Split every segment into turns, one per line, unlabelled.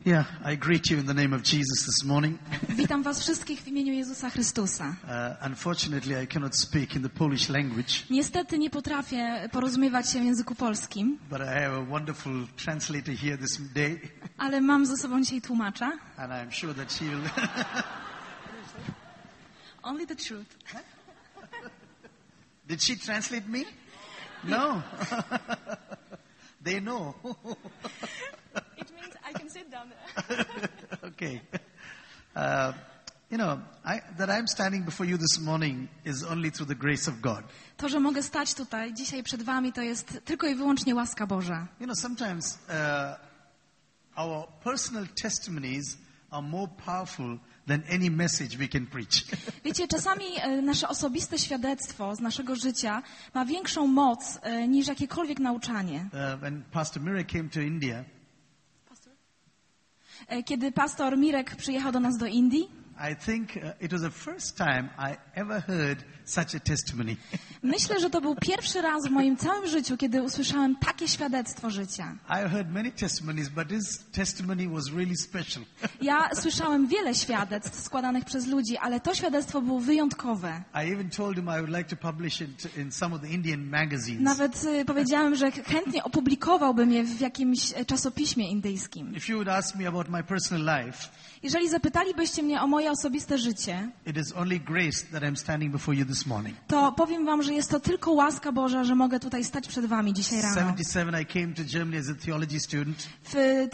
Yeah, I greet you in the name of Jesus this morning.
Witam was wszystkich w imieniu Jezusa Chrystusa.
Unfortunately, I cannot speak in the Polish language.
Niestety nie potrafię porozumiewać się w języku polskim,
But I have a wonderful translator here this day,
ale mam ze sobą dzisiaj tłumacza.
and I'm sure that she will.
Only the truth.
Did she translate me? No. They know.
It means I can sit down there.
Okay. That I'm standing before you this morning is only through the grace of God.
To, że mogę stać tutaj dzisiaj przed wami, to jest tylko i wyłącznie łaska Boża.
Sometimes our personal testimonies are more powerful than any message we can preach.
Wiecie, czasami nasze osobiste świadectwo z naszego życia ma większą moc niż jakiekolwiek nauczanie.
When Pastor Mirek came to India,
Kiedy pastor Mirek przyjechał do nas do Indii,
I think it was the first time I ever heard such a testimony.
myślę, że to był pierwszy raz w moim całym życiu, kiedy usłyszałem takie świadectwo życia.
I heard many testimonies, but his testimony was really special.
Ja słyszałem wiele świadectw składanych przez ludzi, ale to świadectwo było wyjątkowe.
I even told him I would like to publish it in some of the Indian magazines.
Nawet powiedziałem, że chętnie opublikowałbym je w jakimś czasopiśmie indyjskim.
If you would ask me about my personal life,
Jeżeli zapytalibyście mnie o moje osobiste życie,
it is only grace that I'm standing before you this morning.
to powiem wam, że jest to tylko łaska Boża, że mogę tutaj stać przed wami dzisiaj rano.
77 I came to Germany as a theology student,
W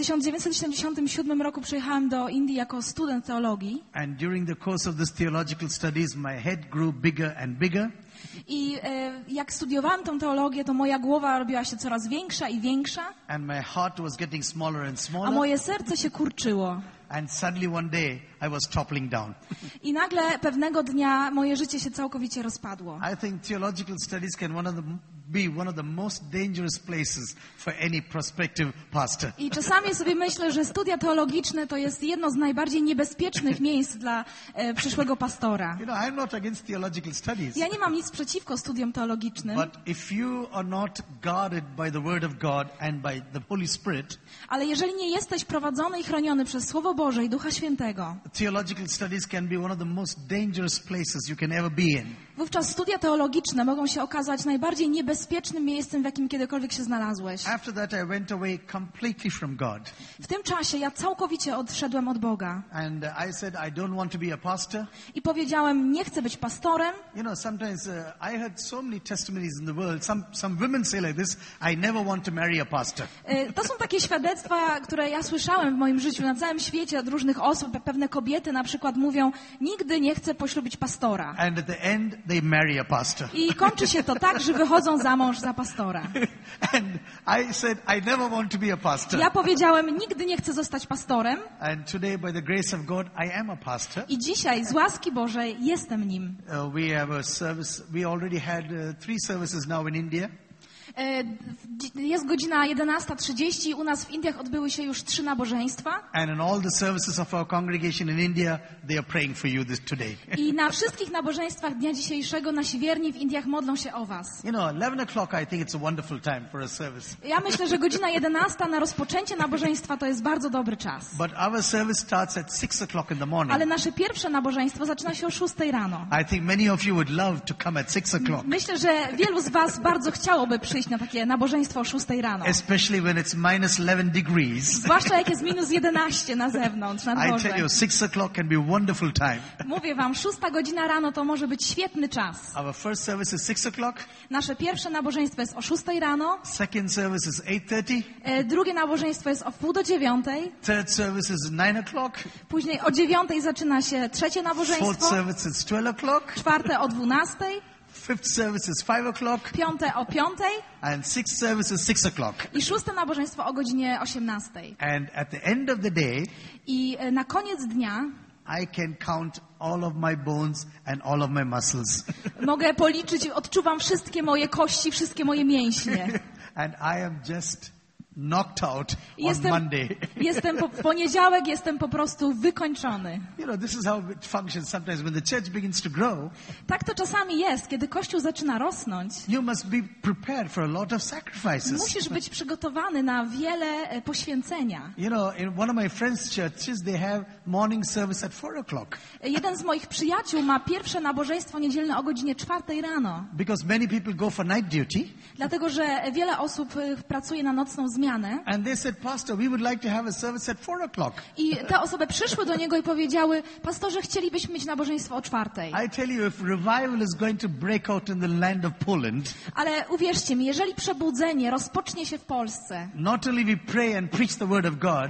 1977 roku przyjechałem do Indii jako student teologii
and during the course of this theological studies my head grew bigger and bigger.
i jak studiowałem tę teologię, to moja głowa robiła się coraz większa i większa,
And my heart was getting smaller and
a
smaller.
moje serce się kurczyło.
And suddenly one day I was toppling down.
I nagle pewnego dnia moje życie się całkowicie rozpadło.
I think theological studies can be one of the most dangerous places for any prospective pastor.
I czasami sobie myślę, że studia teologiczne to jest jedno z najbardziej niebezpiecznych miejsc dla przyszłego pastora.
I'm not against theological studies.
Ja nie mam nic przeciwko studiom teologicznym,
But if you are not guarded by the Word of God and by the Holy Spirit,
ale jeżeli nie jesteś prowadzony i chroniony przez Słowo Boże i Ducha Świętego,
theological studies can be one of the most dangerous places you can ever be in.
wówczas studia teologiczne mogą się okazać najbardziej niebezpiecznym miejscem, w jakim kiedykolwiek się znalazłeś.
After that I went away completely from God.
W tym czasie ja całkowicie odszedłem od Boga
And I said I don't want to be a pastor.
i powiedziałem, nie chcę być pastorem.
Sometimes I heard so many testimonies in the world. Some women say like this, I never want to marry a pastor.
To są takie świadectwa, które ja słyszałem w moim życiu na całym świecie od różnych osób. Pewne kobiety na przykład mówią, nigdy nie chcę poślubić pastora.
And at the end they marry a pastor.
I kończy się to tak, że wychodzą za mąż za pastora.
And I said I never want to be a pastor.
Ja powiedziałem, nigdy nie chcę zostać pastorem.
And today by the grace of God I am a pastor.
I dzisiaj z łaski Bożej jestem nim.
We have a service. We already had 3 services now in India.
Jest godzina 11:30. U nas w Indiach odbyły się już 3 nabożeństwa.
And in all the services of our congregation in India, they are praying for you today.
I na wszystkich nabożeństwach dnia dzisiejszego nasi wierni w Indiach modlą się o was.
11 o'clock, I think it's a wonderful time for a service.
Ja myślę, że godzina 11 na rozpoczęcie nabożeństwa to jest bardzo dobry czas.
But our service starts at 6 o'clock in the morning.
Ale nasze pierwsze nabożeństwo zaczyna się o 6 rano.
I think many of you would love to come at 6 o'clock.
Myślę, że wielu z was bardzo chciałoby przyjść na takie nabożeństwo o 6 rano.
Especially when it's minus 11 degrees.
Zwłaszcza jak jest minus 11 na zewnątrz, na
I
dworze.
tell you, 6 o'clock can be a wonderful time.
Mówię wam, 6 godzina rano to może być świetny czas.
Our first service is 6 o'clock.
Nasze pierwsze nabożeństwo jest o 6 rano.
Second service is 8:30.
Drugie nabożeństwo jest o 8:30.
Third service is 9 o'clock.
Później o 9 zaczyna się trzecie
Fourth
nabożeństwo.
service is 12 o'clock.
Czwarte o 12.
Fifth service is 5 o'clock.
Piąte o 5.
And sixth service is 6 o'clock.
I szóste nabożeństwo o godzinie 18.
And at the end of the day,
I na koniec dnia
I can count all of my bones and all of my muscles.
mogę policzyć, odczuwam wszystkie moje kości, wszystkie moje mięśnie.
And I am just knocked out on
Jestem,
Monday.
w poniedziałek jestem po prostu wykończony.
You know, this is how it functions sometimes when the church begins to grow.
Tak to czasami jest, kiedy Kościół zaczyna rosnąć.
You must be prepared for a lot of sacrifices.
Musisz być przygotowany na wiele poświęcenia.
You know, in one of my friends' churches, they have morning service at 4 o'clock.
Jeden z moich przyjaciół ma pierwsze nabożeństwo niedzielne o godzinie 4 rano.
Because many people go for night duty.
Dlatego, że wiele osób pracuje na nocną zmianę.
And they said, Pastor, we would like to have a service at 4 o'clock.
I te osoby przyszły do niego i powiedziały, pastorze, chcielibyśmy mieć nabożeństwo o 4.
I tell you, if revival is going to break out in the land of Poland,
Ale uwierzcie mi, jeżeli przebudzenie rozpocznie się w Polsce,
not only we pray and preach the word of God,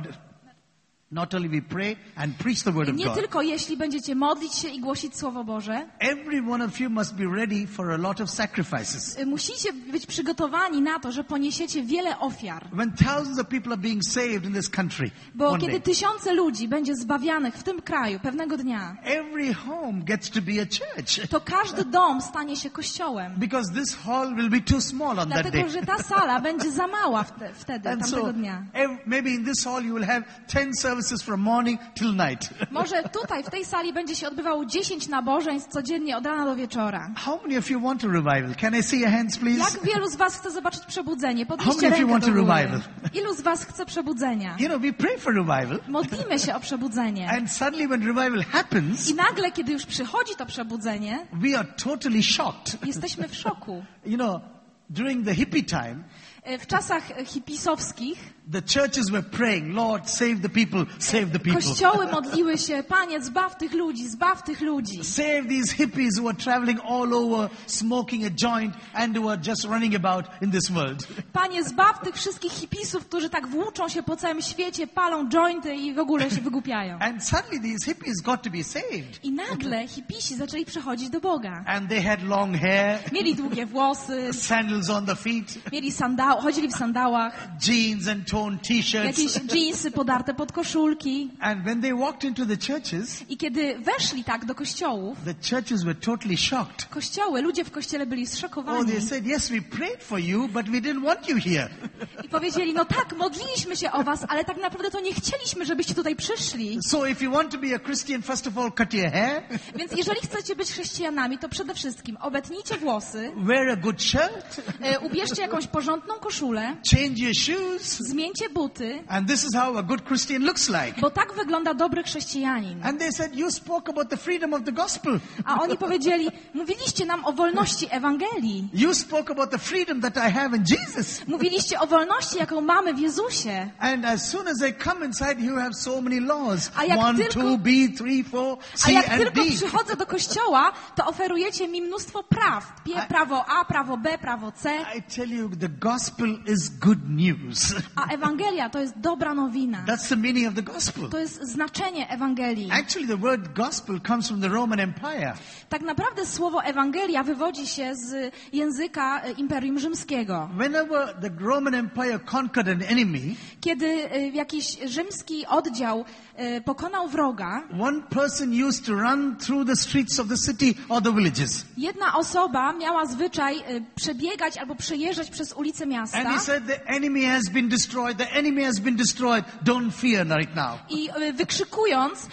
not only we pray and preach the word of
nie
God,
tylko jeśli będziecie modlić się i głosić Słowo Boże,
every one of you must be ready for a lot of sacrifices.
musicie być przygotowani na to, że poniesiecie wiele ofiar.
When thousands of people are being saved in this country,
Bo
one
kiedy
day,
tysiące ludzi będzie zbawianych w tym kraju pewnego dnia,
every home gets to be a church.
to każdy dom stanie się kościołem.
Because this hall will be too small on that
Dlatego,
day.
że ta sala będzie za mała wtedy,
And
tamtego
so,
dnia.
maybe in this hall you will have 10 services from morning till night.
Może tutaj, w tej sali będzie się odbywało 10 nabożeństw codziennie od rana do wieczora.
How many of you want a revival? Can I see your hands, please?
Jak wielu z was chce zobaczyć przebudzenie?
How
Podnieście
many of you
rękę
want
do
a
góry.
revival?
Ilu z was chce przebudzenia?
You know, we pray for revival.
Modlimy się o przebudzenie.
And suddenly when revival happens,
I nagle, kiedy już przychodzi to przebudzenie,
we are totally shocked.
jesteśmy w szoku.
You know, during the hippie time,
W czasach hipisowskich
the churches were praying, Lord, save the people, save the people.
kościoły modliły się, Panie, zbaw tych ludzi, zbaw tych ludzi.
Save these hippies who are traveling all over, smoking a joint, and who are just running about in this world.
Panie, zbaw tych wszystkich hipisów, którzy tak włóczą się po całym świecie, palą jointy i w ogóle się wygłupiają.
And suddenly these hippies got to be saved.
I nagle hipisi zaczęli przechodzić do Boga.
And they had long hair,
Mieli długie włosy,
sandals on the feet,
mieli chodzili w sandałach,
jeans and torn t-shirts.
jakieś dżinsy podarte pod koszulki.
And when they walked into the churches,
I kiedy weszli tak do kościołów,
the churches were totally shocked.
ludzie w kościele byli
Oh,
zszokowani.
they said, yes, we prayed for you, but we didn't want you here.
I powiedzieli, no tak, modliliśmy się o was, ale tak naprawdę to nie chcieliśmy, żebyście tutaj przyszli.
So if you want to be a Christian, first of all, cut your hair,
Więc jeżeli chcecie być chrześcijanami, to przede wszystkim obetnijcie włosy,
wear a good shirt,
ubierzcie jakąś porządną koszulę,
change your shoes,
zmieńcie buty,
and this is how a good Christian looks like.
bo tak wygląda dobry chrześcijanin.
And they said, you spoke about the freedom of the gospel.
A oni powiedzieli, mówiliście nam o wolności Ewangelii.
You spoke about the freedom that I have in Jesus.
Mówiliście o wolności, jaką mamy w Jezusie.
And as soon as I come inside, you have so many laws.
A jak
1,
tylko-
2, B, 3, 4,
A
C
jak
and
tylko
D.
przychodzę do kościoła, to oferujecie mi mnóstwo praw. Prawo A, prawo B, prawo C.
I tell you, the gospel is good news.
A Ewangelia to jest dobra nowina.
That's the meaning of the gospel.
To jest znaczenie Ewangelii.
Actually, the word gospel comes from the Roman Empire.
Tak naprawdę słowo Ewangelia wywodzi się z języka Imperium Rzymskiego.
Whenever the Roman Empire conquered an enemy,
Kiedy jakiś rzymski oddział pokonał wroga,
one person used to run through the streets of the city or the villages.
jedna osoba miała zwyczaj przebiegać albo przejeżdżać przez ulice miasta
And he said, the enemy has been destroyed, the enemy has been destroyed, don't fear right now.
i wykrzykując,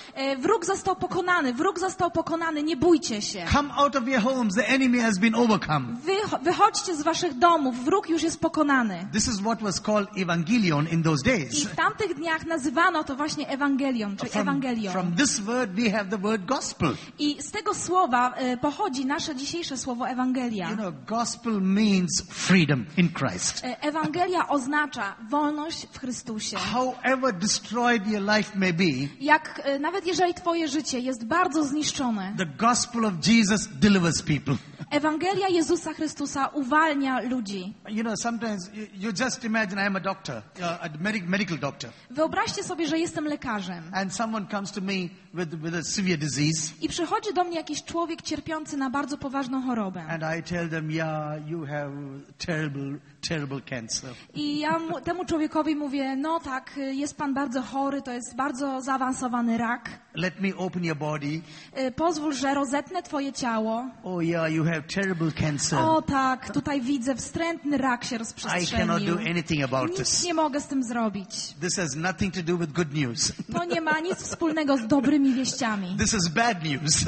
wróg został pokonany, nie bójcie się.
Come out of your homes, the enemy has been overcome.
Wychodźcie z waszych domów, wróg już jest pokonany.
This is what was called evangelion in those
I
days.
w tamtych dniach nazywano to właśnie Ewangelią, czy Ewangelią.
From this word we have the word gospel.
I z tego słowa pochodzi nasze dzisiejsze słowo Ewangelia.
You know, gospel means freedom in Christ.
Ewangelia oznacza wolność w Chrystusie.
However destroyed your life may be,
Nawet jeżeli twoje życie jest bardzo zniszczone,
the gospel of Jesus delivers people.
Ewangelia Jezusa Chrystusa uwalnia ludzi.
You know, sometimes you just imagine I'm a doctor, a medical doctor,
Wyobraźcie sobie, że jestem lekarzem
and someone comes to me with a severe disease,
i przychodzi do mnie jakiś człowiek cierpiący na bardzo poważną chorobę.
and I tell them, yeah, you have terrible terrible cancer.
I ja temu człowiekowi mówię, no tak, jest pan bardzo chory, to jest bardzo zaawansowany rak.
Let me open your body.
Pozwól, że rozetnę twoje ciało.
Oh yeah, you have terrible cancer.
O tak, tutaj widzę, wstrętny rak się
I
rozprzestrzenił.
cannot do anything about
Nic
this.
nie mogę z tym zrobić.
This has nothing to do with good news.
To nie ma nic wspólnego z dobrymi wieściami.
This is bad news.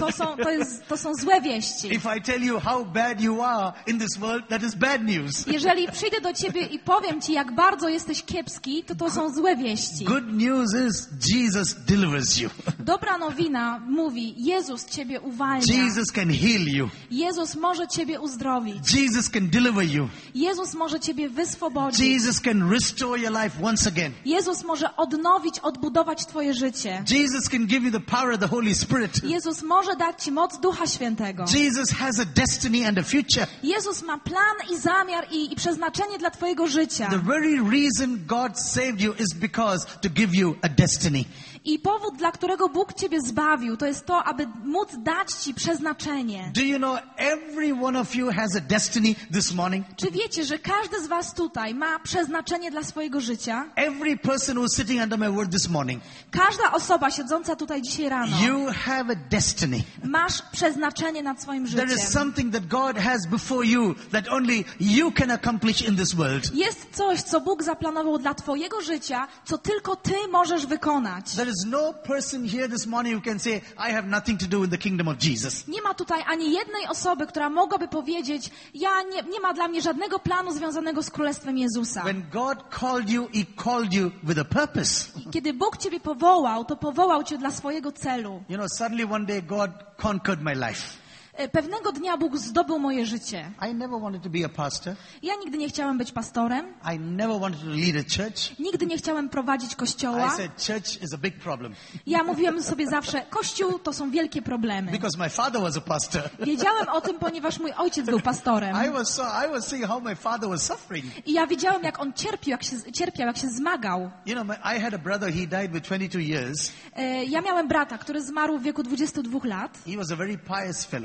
To są złe wieści.
If I tell you how bad you are in this world, that is bad news.
Jeżeli przyjdę do ciebie i powiem ci, jak bardzo jesteś kiepski, to są złe wieści.
Good news is Jesus delivers you.
Dobra nowina mówi, Jezus ciebie uwalnia.
Jesus can heal you.
Jezus może ciebie uzdrowić.
Jesus can deliver you.
Jezus może ciebie wyswobodzić.
Jesus can restore your life once again.
Jezus może odnowić, odbudować twoje życie.
Jesus can give you the power of the Holy Spirit.
Jezus może dać ci moc Ducha Świętego.
Jesus has a destiny and a future.
Jezus ma plan i zamiar i przeznaczenie dla twojego życia.
The very reason God saved you is because to give you a destiny.
I powód, dla którego Bóg ciebie zbawił, to jest to, aby móc dać ci przeznaczenie.
Do you know every one of you has a destiny this morning?
Czy wiecie, że każdy z was tutaj ma przeznaczenie dla swojego życia?
Every person who's sitting under my word this morning.
Każda osoba siedząca tutaj dzisiaj rano.
You have a destiny.
Masz przeznaczenie nad swoim
There is
życiem.
something that God has before you that only you can accomplish in this world.
Jest coś, co Bóg zaplanował dla twojego życia, co tylko ty możesz wykonać.
There is no person here this morning who can say, I have nothing to do in the kingdom of Jesus.
Nie ma tutaj ani jednej osoby, która mogłaby powiedzieć, nie ma dla mnie żadnego planu związanego z Królestwem Jezusa.
When God called you, He called you with a purpose.
Kiedy Bóg ciebie powołał, to powołał cię dla swojego celu.
You know, suddenly one day God conquered my life.
Pewnego dnia Bóg zdobył moje życie.
I never wanted to be a pastor.
Ja nigdy nie chciałem być pastorem.
I never wanted to lead a church.
Nigdy nie chciałem prowadzić
I
kościoła.
said church is a big problem.
Ja mówiłem sobie zawsze, kościół to są wielkie problemy.
Because my father was a pastor.
Wiedziałem o tym, ponieważ mój ojciec był pastorem.
I was seeing how my father was suffering.
I ja wiedziałem, jak on cierpiał, jak się zmagał.
You know, I had a brother, he died with 22 years.
Ja miałem brata, który zmarł w wieku 22 lat.
He was a very pious fellow.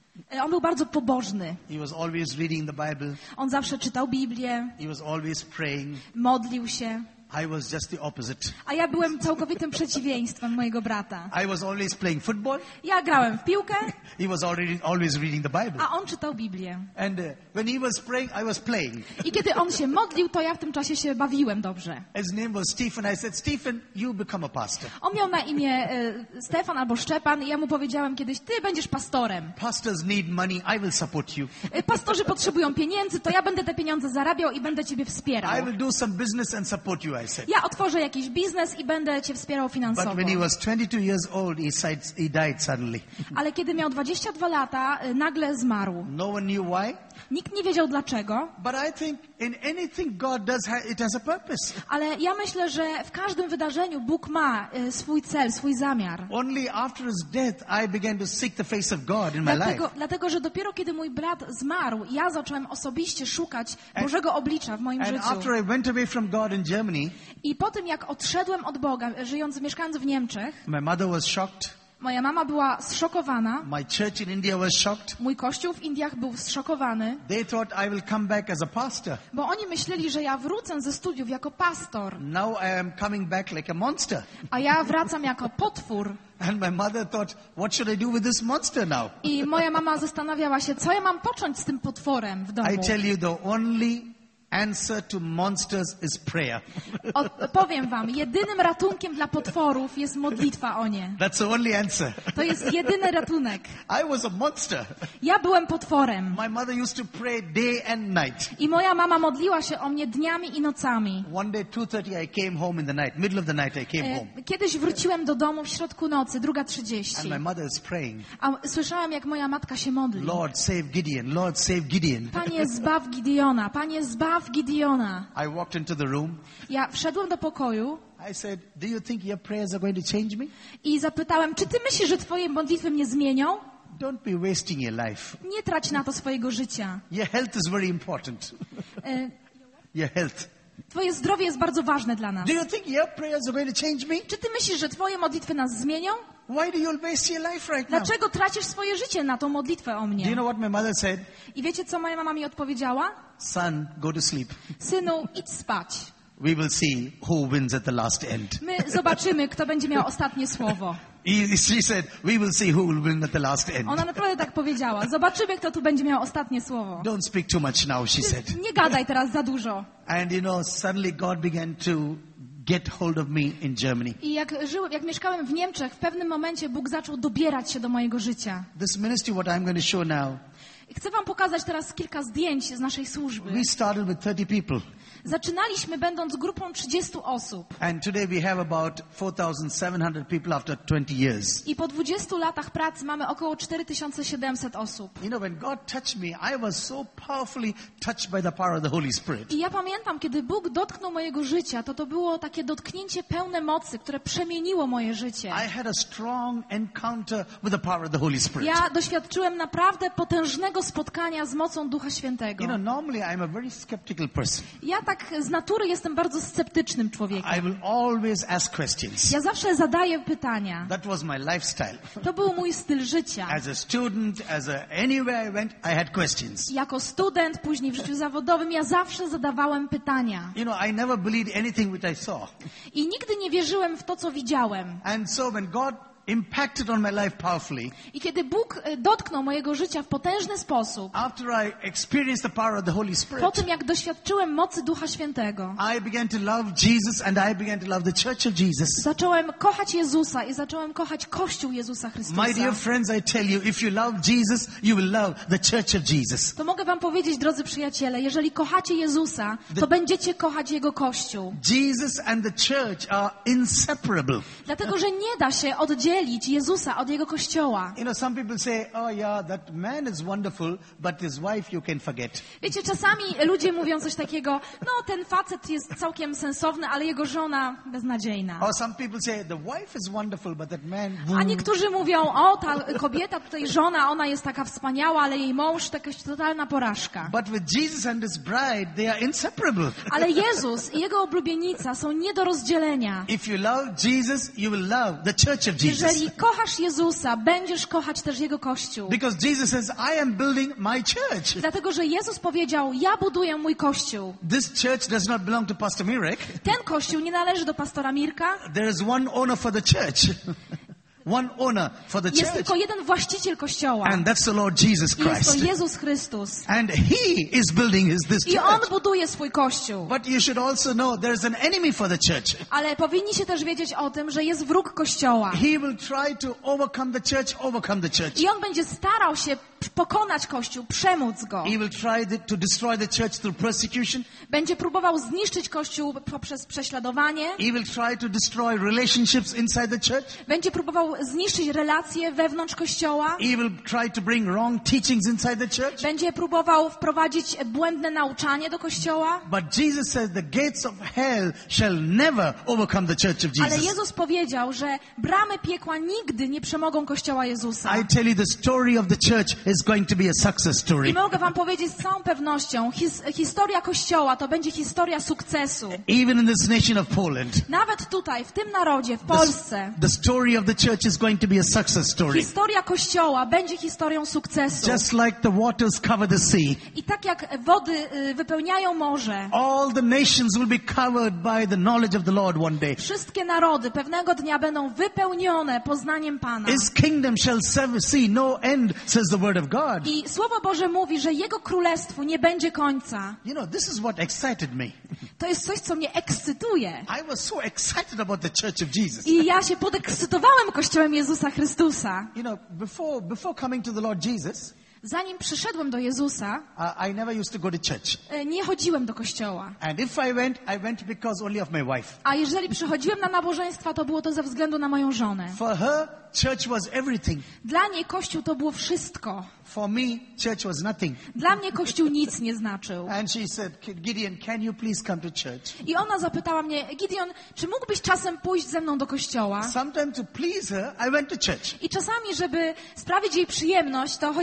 On był bardzo pobożny.
He was always reading the Bible.
On zawsze czytał Biblię,
He was always praying.
modlił się.
I was just the opposite.
A ja byłem całkowitym przeciwieństwem mojego brata.
I was always playing football.
Ja grałem w piłkę,
He was always reading the Bible.
a on czytał Biblię.
And when he was praying, I was playing.
I kiedy on się modlił, to ja w tym czasie się bawiłem dobrze.
His name was Stephen. I said, Stephen, you become a pastor.
On miał na imię Stefan albo Szczepan i ja mu powiedziałem kiedyś, ty będziesz pastorem.
Pastors need money. I will support you.
Pastorzy potrzebują pieniędzy, to ja będę te pieniądze zarabiał i będę ciebie wspierał.
I will do some business and support you, I said.
Ja otworzę jakiś biznes i będę cię wspierał finansowo.
But when he was 22 years old, he died suddenly.
Ale kiedy miał 22 lata, nagle zmarł.
No one knew why.
Nikt nie wiedział dlaczego,
But I think in anything God does, it has a purpose.
ale ja myślę, że w każdym wydarzeniu Bóg ma swój cel, swój zamiar.
Only after his death, I began to seek the face of God in my life.
Dlatego, że dopiero kiedy mój brat zmarł, ja zacząłem osobiście szukać Bożego oblicza w moim
And
życiu.
after I went away from God in Germany,
I po tym, jak odszedłem od Boga, mieszkając w Niemczech,
my mother was shocked.
moja mama była zszokowana.
My church in India was shocked.
Mój kościół w Indiach był zszokowany,
They thought I will come back as a pastor.
bo oni myśleli, że ja wrócę ze studiów jako pastor,
Now I am coming back like a monster.
a ja wracam jako potwór.
And my mother thought, what should I do with this monster now?
I moja mama zastanawiała się, co ja mam począć z tym potworem w domu.
I tell you, the only answer to monsters is prayer.
Powiem wam, jedynym ratunkiem dla potworów jest modlitwa o nie.
That's the only answer.
To jest jedyny ratunek.
I was a monster.
Ja byłem potworem.
My mother used to pray day and night.
I moja mama modliła się o mnie dniami i nocami.
One day, 2:30, I came home in the night. Middle of the night, I came home.
Kiedyś wróciłem do domu w środku nocy,
And
2:30.
my mother is praying,
A słyszałam, jak moja matka się modli.
Lord, save Gideon. Lord, save Gideon.
Panie, zbaw Gideona. Panie, zbaw Gideona.
I walked into the room.
Ja wszedłem do pokoju
I said, do you think your prayers are going to change me?
i zapytałem, czy ty myślisz, że twoje modlitwy mnie zmienią?
Don't be wasting your life.
Nie trać na to swojego życia.
Your health is very important.
E,
Your health.
Twoje zdrowie jest bardzo ważne dla nas.
Do you think your prayers are going to change me?
Czy ty myślisz, że twoje modlitwy nas zmienią?
Why do you waste your life right now?
Dlaczego tracisz swoje życie na tą modlitwę o
Do you
mnie?
know what my mother said?
I wiecie, co moja mama mi odpowiedziała?
Son, go to sleep.
Synu, idź spać.
We will see who wins at the last end.
My zobaczymy, kto będzie miał ostatnie słowo.
She said, we will see who will win at the last end.
Ona naprawdę tak powiedziała. Zobaczymy, kto tu będzie miał ostatnie słowo.
Don't speak too much now, she said.
Nie gadaj teraz za dużo.
And suddenly God began to get hold of me in Germany.
I jak mieszkałem w Niemczech, w pewnym momencie Bóg zaczął dobierać się do mojego życia.
This ministry, what I'm going to show now,
I chcę wam pokazać teraz kilka zdjęć z naszej służby.
we started with 30 people.
Zaczynaliśmy będąc grupą 30 osób.
And today we have about 4,700 people after 20 years.
I po 20 latach pracy mamy około 4700 osób.
When God touched me, I was so powerfully touched by the power of the Holy Spirit.
I ja pamiętam, kiedy Bóg dotknął mojego życia, to było takie dotknięcie pełne mocy, które przemieniło moje życie.
I had a strong encounter with the power of the Holy Spirit.
Ja doświadczyłem naprawdę potężnego spotkania z mocą Ducha Świętego.
Normally I'm a very skeptical person.
Ja tak z natury jestem bardzo sceptycznym człowiekiem.
I will always ask questions.
Ja zawsze zadaję pytania.
That was my lifestyle.
To był mój styl życia.
As a student, anywhere I went, I had questions.
Jako student, później w życiu zawodowym, ja zawsze zadawałem pytania.
I never believed anything which I saw.
I nigdy nie wierzyłem w to, co widziałem.
And so when God impacted on my life powerfully,
I kiedy Bóg dotknął mojego życia w potężny sposób,
after I experienced the power of the Holy Spirit,
po tym jak doświadczyłem mocy Ducha Świętego,
I began to love Jesus and I began to love the Church of Jesus.
zacząłem kochać Jezusa i zacząłem kochać Kościół Jezusa Chrystusa.
My dear friends, I tell you, if you love Jesus, you will love the Church of Jesus.
To mogę wam powiedzieć, drodzy przyjaciele, jeżeli kochacie Jezusa, to będziecie kochać Jego Kościół.
Jesus and the church are inseparable.
Dlatego, że nie da się oddzielić Jezusa od Jego Kościoła.
Some people say, oh yeah, that man is wonderful, but his wife you can forget.
Wiecie, czasami ludzie mówią coś takiego, ten facet jest całkiem sensowny, ale jego żona beznadziejna.
Or some people say, the wife is wonderful, but that man...
A niektórzy mówią, ta kobieta, tutaj żona, ona jest taka wspaniała, ale jej mąż to jakaś totalna porażka.
But with Jesus and his bride, they are inseparable.
Ale Jezus i Jego oblubienica są nie do rozdzielenia.
If you love Jesus, you will love the Church of Jesus.
Jeżeli kochasz Jezusa, będziesz kochać też Jego Kościół.
Because Jesus says, I am building my church.
Dlatego, że Jezus powiedział, ja buduję mój Kościół.
This church does not belong to Pastor Mirek.
Ten Kościół nie należy do pastora Mirka.
There is one owner for the church. One owner for the
Jest
church.
tylko jeden właściciel Kościoła.
And that's the Lord Jesus
I jest to
Christ.
Jezus Chrystus.
And He is building this
I On
church.
buduje swój Kościół.
But you should also know there is an enemy for the church.
Ale powinniście też wiedzieć o tym, że jest wróg Kościoła.
He will try to overcome the church.
I on będzie starał się pokonać Kościół, przemóc go.
He will try to destroy the church through persecution.
Będzie próbował zniszczyć Kościół poprzez prześladowanie.
He will try to destroy relationships inside the church.
Będzie próbował zniszczyć relacje wewnątrz Kościoła.
He will try to bring wrong teachings inside the church.
Będzie próbował wprowadzić błędne nauczanie do Kościoła.
But Jesus says the gates of hell shall never overcome the church of
Ale
Jesus.
Jezus powiedział, że bramy piekła nigdy nie przemogą Kościoła Jezusa.
I tell you, the story of the church is going to be a success story.
I mogę wam powiedzieć z całą pewnością, historia Kościoła to będzie historia sukcesu.
Even in this nation of Poland,
Nawet tutaj, w tym narodzie, w Polsce,
the story of the church is going to be a success story.
historia Kościoła będzie historią sukcesu.
Just like the waters cover the sea,
I tak jak wody wypełniają morze,
all the nations will be covered by the knowledge of the Lord one day.
wszystkie narody pewnego dnia będą wypełnione poznaniem Pana.
His kingdom shall see no end, says the word of God.
I Słowo Boże mówi, że Jego królestwu nie będzie końca.
This is what excited me.
To jest coś, co mnie ekscytuje.
I was so excited about the church of Jesus.
I ja się podekscytowałem Kościołem Jezusa Chrystusa.
Before coming to the Lord Jesus,
Zanim przyszedłem do Jezusa,
I never used to go to church.
nie chodziłem do kościoła.
And if I went because only of my wife.
A jeżeli przychodziłem na nabożeństwa, to było to ze względu na moją żonę.
For her, church was everything.
Dla niej Kościół to było wszystko.
For me, church was nothing.
Dla mnie Kościół nic nie znaczył.
And she said, Gideon, can you please come to church?
I ona zapytała mnie, Gideon, czy mógłbyś czasem pójść ze mną do kościoła?
Sometimes to please her, I went to church.
I czasami, żeby sprawić jej przyjemność, to chodziłem z nią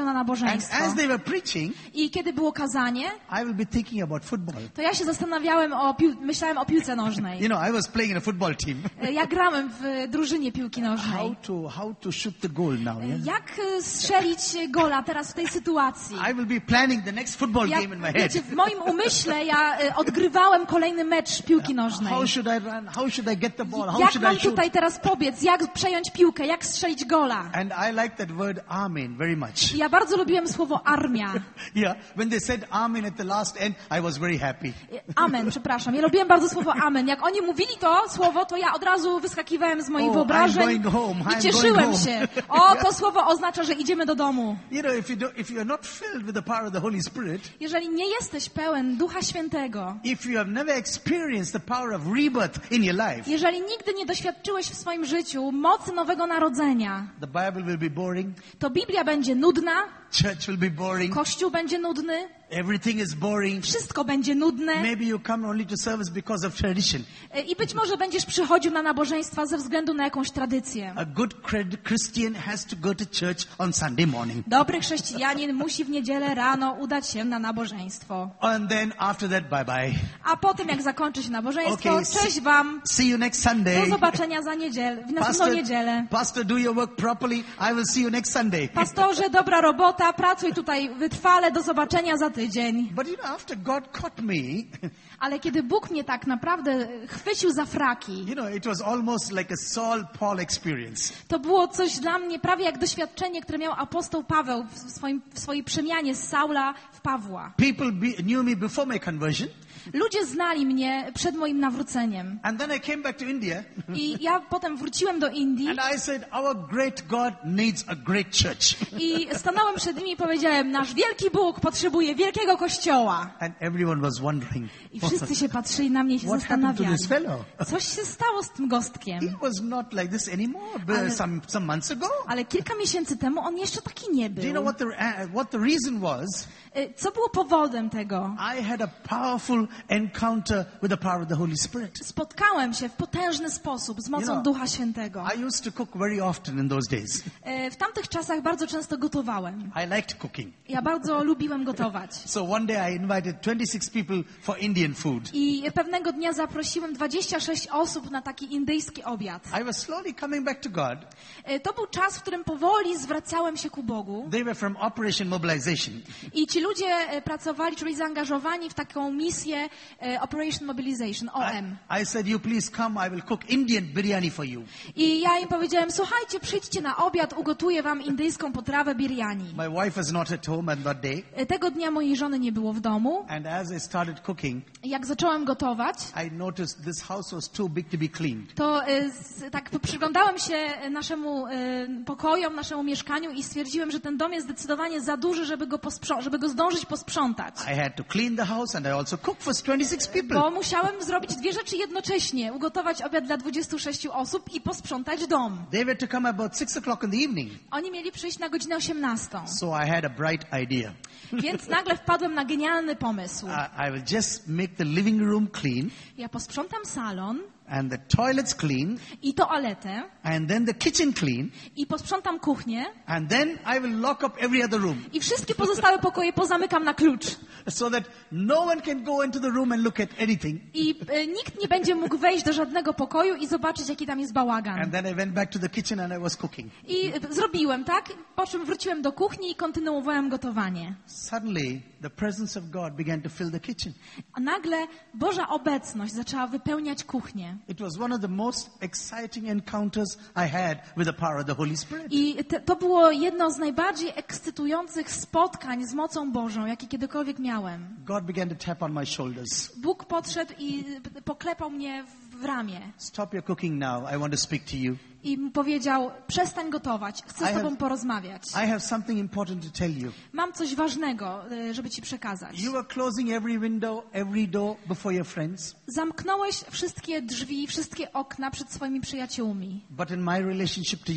na
And
nabożeństwo.
as they were preaching,
I kiedy było kazanie,
I will be thinking about football.
to ja się zastanawiałem myślałem o piłce nożnej.
You know, I was playing in a football team.
Ja grałem w drużynie piłki nożnej.
How to shoot the goal now, yeah?
Jak strzelić gola teraz w tej sytuacji?
I will be planning the next football
Ja,
game in my head.
wiecie, w moim umyśle ja odgrywałem kolejny mecz piłki nożnej.
How should I run? How should I get the ball? How
Jak
should
mam
I shoot?
tutaj teraz pobiec? Jak przejąć piłkę? Jak strzelić gola?
And I like that word amen very much.
Ja bardzo lubiłem słowo armia.
Yeah, when they said amen at the last end, I was very happy.
Amen, przepraszam. Ja lubiłem bardzo słowo amen. Jak oni mówili to słowo, to ja od razu wyskakiwałem z moich wyobrażeń
I'm going home.
i
I'm
cieszyłem
going
się. O, to słowo oznacza, że idziemy do domu.
You know, if you are not filled with the power of the Holy Spirit,
Jeżeli nie jesteś pełen Ducha Świętego,
if you have never experienced the power of rebirth in your life,
jeżeli nigdy nie doświadczyłeś w swoim życiu mocy nowego narodzenia,
the Bible will be boring,
to Biblia będzie nudna,
church will be boring,
Kościół będzie nudny,
everything is boring.
wszystko będzie nudne
Maybe you come only to service because of tradition.
i być może będziesz przychodził na nabożeństwa ze względu na jakąś tradycję.
A good Christian has to go to church on Sunday morning.
Dobry chrześcijanin musi w niedzielę rano udać się na nabożeństwo.
And then after that, bye-bye.
A potem jak zakończy się nabożeństwo,
Okay,
cześć wam,
See you next Sunday.
do zobaczenia za niedzielę, w następną niedzielę.
Pastor, do your work properly. I will see you next Sunday.
Pastorze, dobra robota, pracuj tutaj wytrwale, do zobaczenia za tydzień.
But you know, after God caught me,
Ale kiedy Bóg mnie tak naprawdę chwycił za fraki,
you know, it was almost like a Saul-Paul experience.
to było coś dla mnie prawie jak doświadczenie, które miał apostoł Paweł w swojej przemianie z Saula w Pawła.
People knew me before my conversion.
Ludzie znali mnie przed moim nawróceniem.
And then I came back to India.
I ja potem wróciłem do Indii
And I said, our great God needs a great church.
i stanąłem przed nimi i powiedziałem, nasz wielki Bóg potrzebuje wielkiego kościoła.
And everyone was wondering,
I wszyscy się patrzyli na mnie i się
what happened to
zastanawiali.
this fellow?
Coś się stało z tym
He
gostkiem.
was not like this anymore
Ale-
some months ago.
Ale kilka miesięcy temu on jeszcze taki nie
Do you know
był.
what the reason was?
Co było powodem tego?
I had a powerful encounter with the power of the Holy Spirit.
Spotkałem się w potężny sposób z mocą Ducha Świętego.
I used to cook very often in those days.
W tamtych czasach bardzo często gotowałem.
I liked cooking.
Ja bardzo lubiłem gotować.
So one day I invited 26 people for Indian food.
I pewnego dnia zaprosiłem 26 osób na taki indyjski obiad.
I was slowly coming back to God.
To był czas, w którym powoli zwracałem się ku Bogu.
They were from Operation Mobilization.
I ci ludzie pracowali, czyli zaangażowani w taką misję Operation Mobilization, OM.
I said, you please come, I will cook Indian biryani for you.
I ja im powiedziałem, słuchajcie, przyjdźcie na obiad, ugotuję wam indyjską potrawę biryani.
My wife was not at home on that day.
Tego dnia mojej żony nie było w domu.
And as I started cooking,
Jak zacząłem gotować,
I noticed this house was too big to be cleaned.
to tak przyglądałem się naszemu pokojom, naszemu mieszkaniu i stwierdziłem, że ten dom jest zdecydowanie za duży, żeby go zdążyć posprzątać.
I had to clean the house and I also cook for 26 people.
Bo musiałem zrobić dwie rzeczy jednocześnie. Ugotować obiad dla 26 osób i posprzątać dom.
They were to come about 6 o'clock in the evening.
Oni mieli przyjść na godzinę 18.
So I had a bright idea.
Więc nagle wpadłem na genialny pomysł.
I will just make the living room clean
Ja posprzątam salon
and the toilets clean
i toaletę
and then the kitchen clean
i posprzątam kuchnię
and then I will lock up every other room
i wszystkie pozostałe pokoje pozamykam na klucz.
so that no one can go into the room and look at anything.
I nikt nie będzie mógł wejść do żadnego pokoju i zobaczyć, jaki tam jest bałagan.
And then I went back to the kitchen and I was cooking.
I zrobiłem tak, po czym wróciłem do kuchni i kontynuowałem gotowanie.
Suddenly the presence of God began to fill the kitchen.
A nagle Boża obecność zaczęła wypełniać kuchnię.
It was one of the most exciting encounters I had with the power of the Holy Spirit.
I to było jedno z najbardziej ekscytujących spotkań z mocą Bożą, jakie kiedykolwiek miałem.
God began to tap on my shoulders.
Bóg podszedł i poklepał mnie w ramię.
Stop your cooking now. I want to speak to you.
I powiedział, przestań gotować, chcę z tobą porozmawiać.
I have something important to tell you.
Mam coś ważnego, żeby ci przekazać.
You are closing every window, every door before your friends.
Zamknąłeś wszystkie drzwi, wszystkie okna przed swoimi przyjaciółmi.
But in my relationship to you,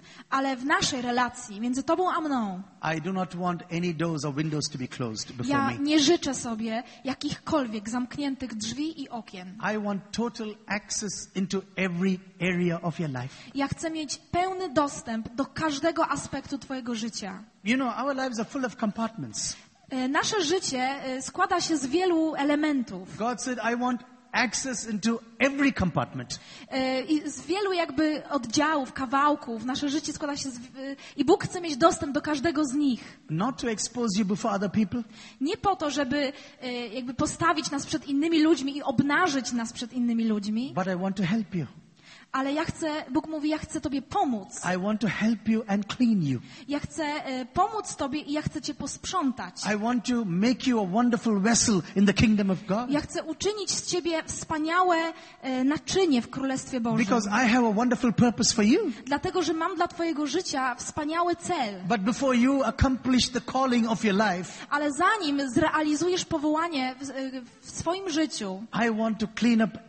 Ale w naszej relacji, między tobą a mną,
I do not want any doors or windows to be closed before
ja
me.
nie życzę sobie jakichkolwiek zamkniętych drzwi i okien.
I want total access into every area of your life.
Ja chcę mieć pełny dostęp do każdego aspektu twojego życia.
You know, our lives are full of compartments.
Nasze życie składa się z wielu elementów.
God said, I want access into every compartment.
I z wielu jakby oddziałów, kawałków. Nasze życie składa się i Bóg chce mieć dostęp do każdego z nich.
Not to expose you before other people,
Nie po to, żeby jakby postawić nas przed innymi ludźmi i obnażyć nas przed innymi ludźmi,
but I want to help you.
ale Bóg mówi, ja chcę tobie pomóc.
I want to help you and clean you.
Ja chcę pomóc tobie i ja chcę cię posprzątać.
I want to make you a wonderful vessel in the kingdom of God.
Ja chcę uczynić z ciebie wspaniałe naczynie w Królestwie Bożym.
Because I have a wonderful purpose for you.
Dlatego, że mam dla twojego życia wspaniały cel.
But before you accomplish the calling of your life,
Ale zanim zrealizujesz powołanie w swoim życiu,
I want to clean up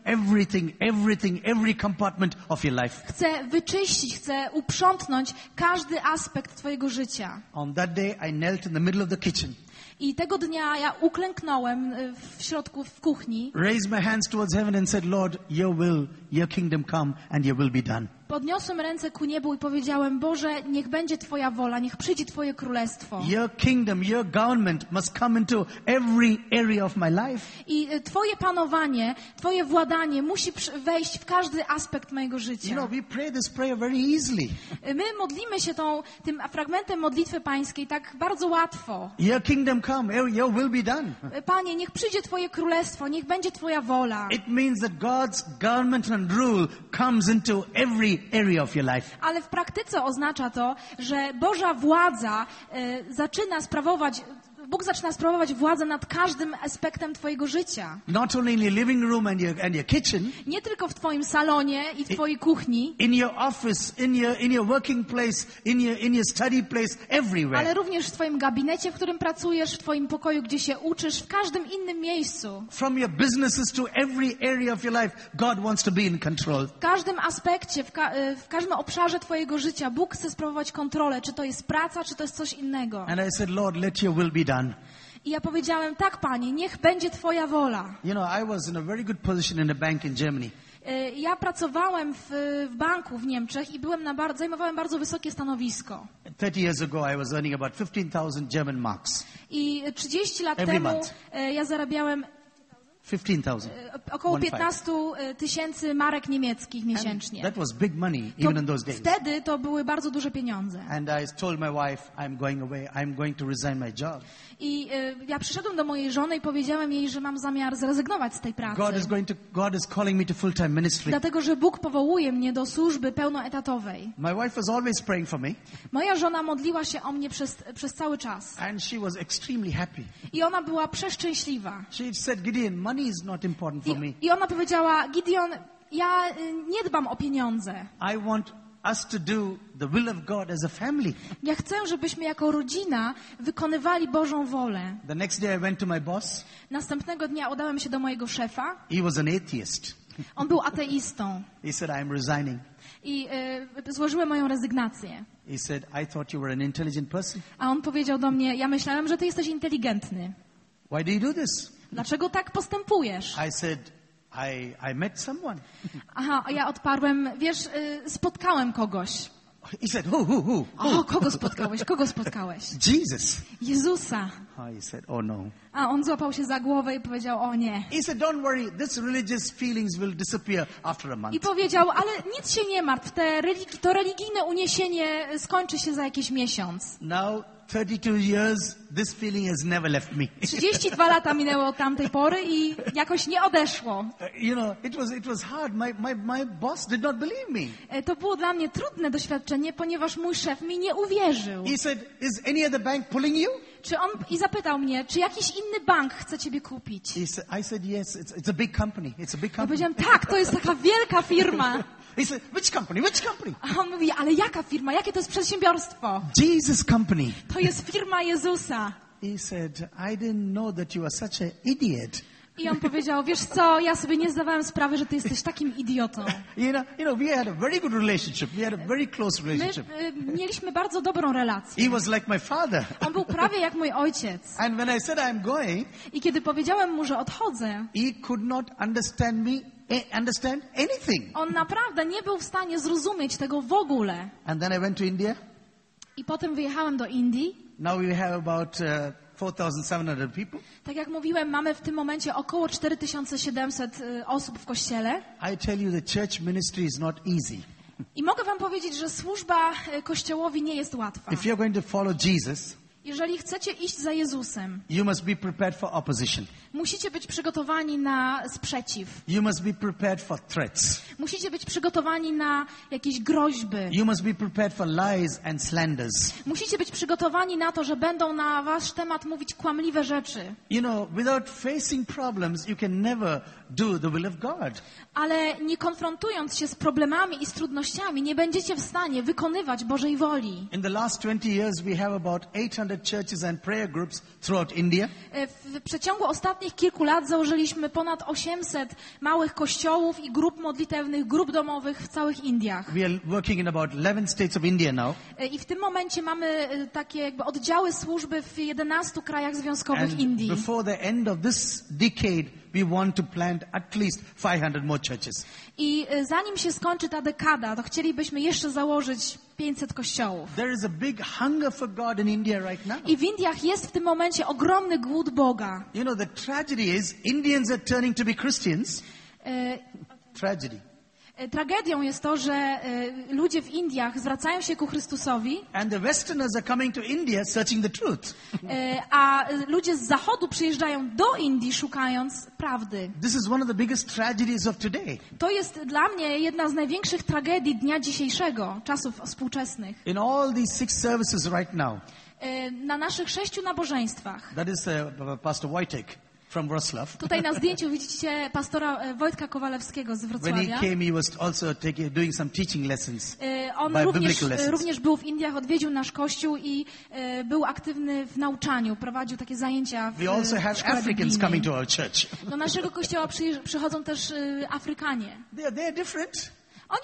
every compartment of your life.
chcę wyczyścić, chcę uprzątnąć każdy aspekt twojego życia.
On that day, I knelt in the middle of the kitchen,
I tego dnia ja uklęknąłem w środku, w kuchni,
raised my hands towards heaven and said, Lord, your will, your kingdom come and your will be done.
podniosłem ręce ku niebu i powiedziałem, Boże, niech będzie Twoja wola, niech przyjdzie Twoje królestwo.
Your kingdom, your government must come into every area of my life.
I Twoje panowanie, Twoje władanie musi wejść w każdy aspekt mojego
You
życia.
know, we pray this prayer very easily.
My modlimy się tym fragmentem modlitwy pańskiej tak bardzo łatwo.
Your kingdom come, your will be done.
Panie, niech przyjdzie Twoje królestwo, niech będzie Twoja wola.
It means that God's government and rule comes into every area of your life.
Ale w praktyce oznacza to, że Boża władza Bóg zaczyna sprawować władzę nad każdym aspektem twojego życia.
Not only in your living room and your kitchen,
Nie tylko w twoim salonie i w twojej kuchni,
in your office, in your working place, in your study place, everywhere.
ale również w twoim gabinecie, w którym pracujesz, w twoim pokoju, gdzie się uczysz, w każdym innym miejscu.
From your businesses to every area of your life, God wants to be in control.
W każdym aspekcie, w każdym obszarze twojego życia Bóg chce sprawować kontrolę, czy to jest praca, czy to jest coś innego.
And I said, Lord, let your will be done.
I ja powiedziałem, tak Panie, niech będzie Twoja wola.
You know, I was in a very good position in a bank in Germany.
Ja pracowałem w banku w Niemczech i zajmowałem bardzo wysokie stanowisko.
30 years ago, I was earning about 15,000 German marks.
I 30 lat
Every
temu
month.
ja zarabiałem
15,000.
około
15.
15,000 marek niemieckich miesięcznie.
That was big money, even in those days.
Wtedy to były bardzo duże pieniądze.
And I told my wife, I'm going away. I'm going to resign my job.
I ja przyszedłem do mojej żony i powiedziałem jej, że mam zamiar zrezygnować z tej pracy.
God is calling me to full-time ministry.
Dlatego, że Bóg powołuje mnie do służby pełnoetatowej.
My wife was always praying for me.
Moja żona modliła się o mnie przez cały czas.
And she was extremely happy.
I ona była przeszczęśliwa.
She said, Gideon, money is not important for me.
I ona powiedziała, Gideon, ja nie dbam o pieniądze.
I want us to do the will of God as a family.
Ja chcę, żebyśmy jako rodzina wykonywali Bożą wolę.
The next day I went to my boss.
Następnego dnia udałem się do mojego szefa.
He was an atheist.
On był ateistą.
He said, I'm resigning.
I złożyłem moją rezygnację.
He said, I thought you were an intelligent person.
A on powiedział do mnie, ja myślałem, że ty jesteś inteligentny.
Why do you do this?
Dlaczego tak postępujesz?
I said, I met someone.
Aha, a ja odparłem, wiesz, spotkałem kogoś.
He said, who?
O, kogo spotkałeś? Kogo spotkałeś?
Jesus.
Jezusa.
He said, oh no.
A on złapał się za głowę i powiedział, o nie.
He said, don't worry, this religious feelings will disappear after a month.
I powiedział, ale nic się nie martw, to religijne uniesienie skończy się za jakiś miesiąc.
Now, 32 years, this feeling has never left me.
32 lata minęło od tamtej pory i jakoś nie odeszło.
You know, it was hard. My boss did not believe me.
To było dla mnie trudne doświadczenie, ponieważ mój szef mi nie uwierzył.
He said, is any other bank pulling you?
I zapytał mnie, czy jakiś inny bank chce ciebie kupić?
I said, yes, it's a big company. It's a big
Ja
company.
powiedziałem, tak, to jest taka wielka firma.
He said, which company? Which company?
A on mówi, ale jaka firma? Jakie to jest przedsiębiorstwo?
Jesus company.
To jest firma Jezusa.
He said, I didn't know that you are such an idiot.
I on powiedział, wiesz co, ja sobie nie zdawałem sprawy, że ty jesteś takim idiotą.
You know, we had a very good relationship. We had a very close
My
relationship.
mieliśmy bardzo dobrą relację.
He was like my father.
On był prawie jak mój ojciec.
And when I said I'm going,
I kiedy powiedziałem mu, że odchodzę,
he could not understand anything.
on naprawdę nie był w stanie zrozumieć tego w ogóle.
And then I went to India.
I potem wyjechałem do Indii.
Now we have about 4,700 people.
Tak jak mówiłem, mamy w tym momencie około 4700 osób w kościele.
I tell you, the church ministry is not easy.
I mogę wam powiedzieć, że służba Kościołowi nie jest łatwa.
If you're going to follow Jesus,
Jeżeli chcecie iść za Jezusem,
you must be prepared for opposition.
musicie być przygotowani na sprzeciw.
You must be prepared for threats.
Musicie być przygotowani na jakieś groźby.
You must be prepared for lies and slanders.
Musicie być przygotowani na to, że będą na wasz temat mówić kłamliwe rzeczy.
You know, without facing problems, you can never do the will of God.
Ale nie konfrontując się z problemami i z trudnościami, nie będziecie w stanie wykonywać Bożej woli.
In the last 20 years, we have about 800 churches and prayer groups throughout India.
W przeciągu ostatnich kilku lat założyliśmy ponad 800 małych kościołów i grup modlitewnych, grup domowych w całych Indiach.
We are working in about 11 states of India now.
I w tym momencie mamy takie jakby oddziały służby w 11 krajach związkowych Indii.
Before the end of this decade, we want to plant at least 500 more churches.
I zanim się skończy ta dekada, to chcielibyśmy jeszcze założyć 500 kościołów.
There is a big hunger for God in India right now.
I w Indiach jest w tym momencie ogromny głód Boga.
You know, the tragedy is Indians are turning to be Christians. Tragedy.
Tragedią jest to, że ludzie w Indiach zwracają się ku Chrystusowi,
And the Westerners are coming to India searching the truth.
a ludzie z Zachodu przyjeżdżają do Indii szukając prawdy.
This is one of the biggest tragedies of today.
To jest dla mnie jedna z największych tragedii dnia dzisiejszego, czasów współczesnych.
In all these 6 services right now,
Na naszych 6 nabożeństwach.
that is Pastor Wojtek from Wrocław.
Tutaj na zdjęciu widzicie pastora Wojtka Kowalewskiego z
When he
Wrocławia.
came, he was also doing some teaching lessons.
On
by biblical lessons.
również był w Indiach, odwiedził nasz kościół i był aktywny w nauczaniu, prowadził takie zajęcia w
We also have
szkole
Africans
biblijnej.
coming to our church.
Do naszego kościoła przychodzą też Afrykanie.
They're different,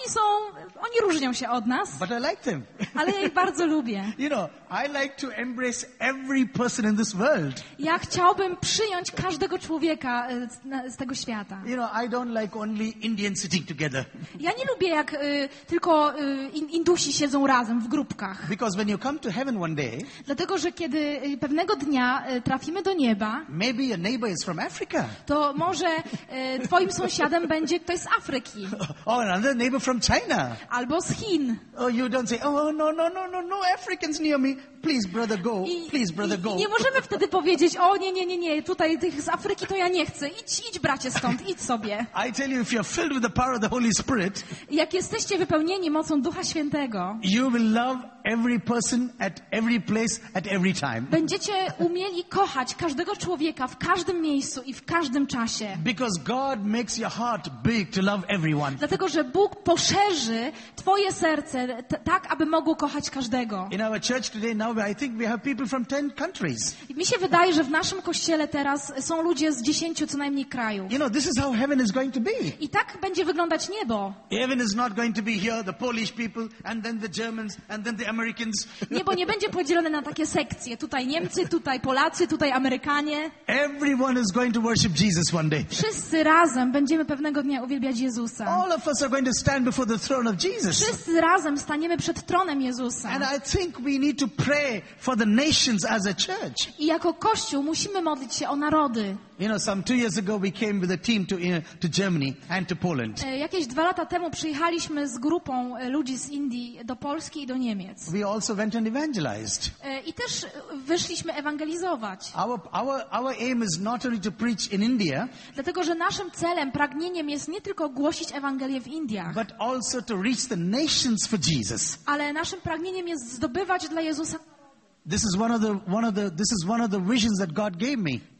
Oni różnią się od nas,
but I like them.
ale ja ich bardzo lubię.
You know, I like to embrace every person in this world.
Ja chciałbym przyjąć każdego człowieka z tego świata.
You know, I don't like only Indians sitting together.
Ja nie lubię, jak tylko Indusi siedzą razem w grupkach.
Because when you come to heaven one day,
Dlatego, że kiedy pewnego dnia trafimy do nieba,
maybe your neighbor is from Africa.
to może twoim sąsiadem będzie ktoś z Afryki
Or another neighbor from China.
albo z Chin.
Oh, you don't say, oh, no Africans near me. Please, brother, go. Please, brother, go.
I nie możemy wtedy powiedzieć, o nie, tutaj tych z Afryki to ja nie chcę. Idź bracie stąd, idź sobie.
I tell you, if you're filled with the power of the Holy Spirit,
Jak jesteście wypełnieni mocą Ducha Świętego,
you will love every person at every place at every time.
będziecie umieli kochać każdego człowieka w każdym miejscu i w każdym czasie.
Because God makes your heart big to love everyone.
Dlatego, że Bóg poszerzy twoje serce tak, aby mogło kochać każdego.
In our church today, now I think we have people from 10 countries.
I mi się wydaje, że w naszym kościele teraz są ludzie z 10 co najmniej krajów.
You know, this is how heaven is going to be.
I tak będzie wyglądać niebo.
Heaven is not going to be here, the Polish people, and then the Germans, and then the Americans.
Niebo nie będzie podzielone na takie sekcje. Tutaj Niemcy, tutaj Polacy, tutaj Amerykanie.
Everyone is going to worship Jesus one day.
Wszyscy razem będziemy pewnego dnia uwielbiać Jezusa.
All of us are going to stand before the throne of Jesus.
Wszyscy razem staniemy przed tronem Jezusa.
And I think we need to pray for the nations as a church.
I jako Kościół musimy modlić się o narody.
You know, some 2 years ago we came with a team to Germany and to Poland.
Jakieś 2 lata temu przyjechaliśmy z grupą ludzi z Indii do Polski i do Niemiec.
We also went and evangelized.
I też wyszliśmy ewangelizować.
Our aim is not only to preach in India,
Dlatego, że naszym celem, pragnieniem jest nie tylko głosić Ewangelię w Indiach,
but also to reach the nations for Jesus.
ale naszym pragnieniem jest zdobywać dla Jezusa.
This is one of the visions that God gave me.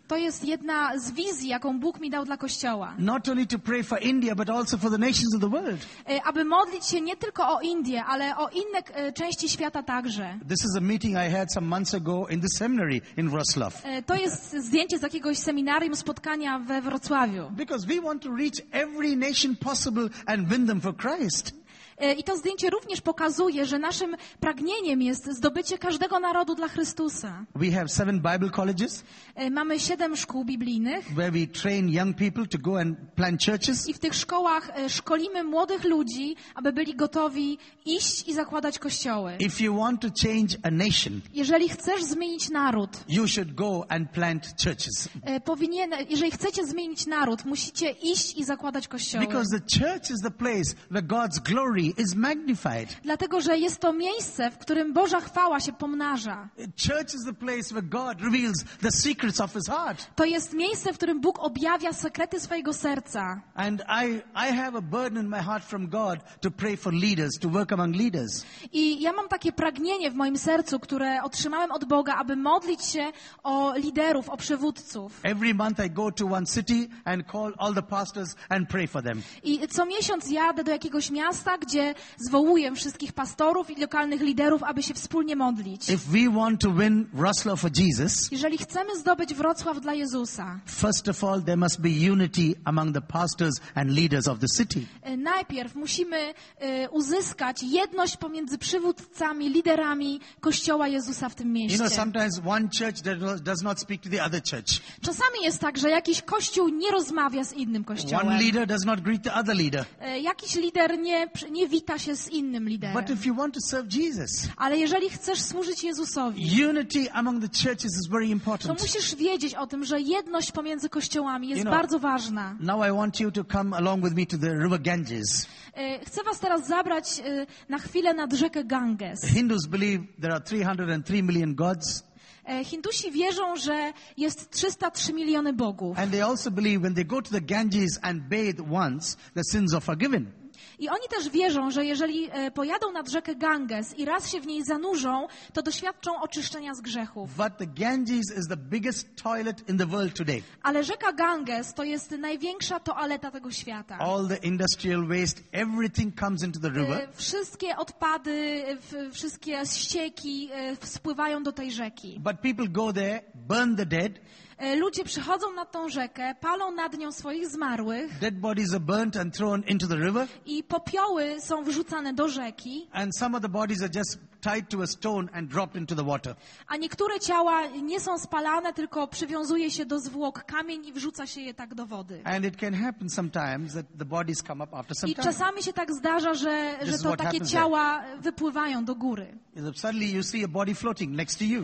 To jest jedna z wizji, jaką Bóg mi dał dla Kościoła.
Not only to pray for India, but also for the nations of the world.
Aby modlić się nie tylko o Indię, ale o inne części świata także.
This is a meeting I had some months ago in the seminary in Wrocław.
To jest zdjęcie z jakiegoś seminarium, spotkania we Wrocławiu.
Because we want to reach every nation possible and win them for Christ.
I to zdjęcie również pokazuje, że naszym pragnieniem jest zdobycie każdego narodu dla Chrystusa.
We have 7 Bible colleges
Mamy 7 szkół biblijnych
where we train young people to go and plant churches.
i w tych szkołach szkolimy młodych ludzi, aby byli gotowi iść i zakładać kościoły.
If you want to change a nation,
Jeżeli chcesz zmienić naród,
you should go and plant churches.
jeżeli chcecie zmienić naród, musicie iść i zakładać kościoły.
Because the church is the place where God's glory is magnified.
Dlatego, że jest to miejsce, w którym Boża chwała się pomnaża.
Church is the place where God reveals the secrets of his heart.
To jest miejsce, w którym Bóg objawia sekrety swojego serca.
And I have a burden in my heart from God to pray for leaders, to work among leaders.
I ja mam takie pragnienie w moim sercu, które otrzymałem od Boga, aby modlić się o liderów, o przywódców.
Every month I go to one city and call all the pastors and pray for them.
I co miesiąc jadę do jakiegoś miasta, gdzie zwołuję wszystkich pastorów i lokalnych liderów, aby się wspólnie modlić.
If we want to win Wrocław for Jesus,
Jeżeli chcemy zdobyć Wrocław dla Jezusa,
first of all there must be unity among the pastors and leaders of the city.
najpierw musimy uzyskać jedność pomiędzy przywódcami, liderami Kościoła Jezusa w tym
You
mieście.
know, sometimes one church does not speak to the other church.
Czasami jest tak, że jakiś kościół nie rozmawia z innym kościołem.
One leader does not greet the other leader.
Jakiś lider nie wita się z innym liderem.
But if you want to serve Jesus,
Ale jeżeli chcesz służyć Jezusowi,
unity among the churches is very
to
important.
musisz wiedzieć o tym, że jedność pomiędzy kościołami jest
You know,
bardzo ważna.
Now I want you to come along with me to the river Ganges.
Chcę was teraz zabrać na chwilę nad rzekę Ganges.
Hindus believe there are 303 million gods.
Hindusi wierzą, że jest 303 miliony bogów.
And they also believe when they go to the Ganges and bathe once, the sins are forgiven.
I oni też wierzą, że jeżeli pojadą nad rzekę Ganges i raz się w niej zanurzą, to doświadczą oczyszczenia z grzechów.
But the Ganges is the biggest toilet in the world today.
Ale rzeka Ganges to jest największa toaleta tego świata.
All the industrial waste, everything comes into the river.
Wszystkie odpady, wszystkie ścieki spływają do tej rzeki.
But people go there, burn the dead.
Ludzie przychodzą nad tą rzekę, palą nad nią swoich zmarłych
Dead bodies are burnt and thrown into the river.
i popioły są wrzucane do rzeki,
And some of the bodies are just tied to a stone and dropped into the water.
a niektóre ciała nie są spalane, tylko przywiązuje się do zwłok kamień i wrzuca się je tak do wody.
And it can happen sometimes that the bodies come up after some
I
time.
czasami się tak zdarza, że
This is
to
what
takie
happens
ciała wypływają do góry.
Suddenly you see a body floating next to you.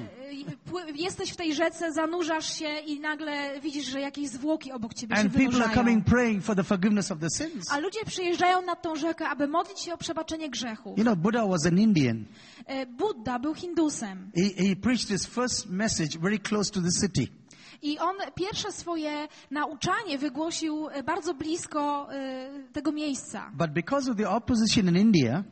Jesteś w tej rzece, zanurzasz się i nagle widzisz, że jakieś zwłoki obok ciebie się
And people are
wynurzają.
coming praying for the forgiveness of the sins.
A ludzie przyjeżdżają nad tą rzekę, aby modlić się o przebaczenie grzechów.
You know, Buddha was an Indian.
Buddha był Hindusem.
He preached his first message very close to the city.
I on pierwsze swoje nauczanie wygłosił bardzo blisko tego miejsca.
But because of the opposition in India,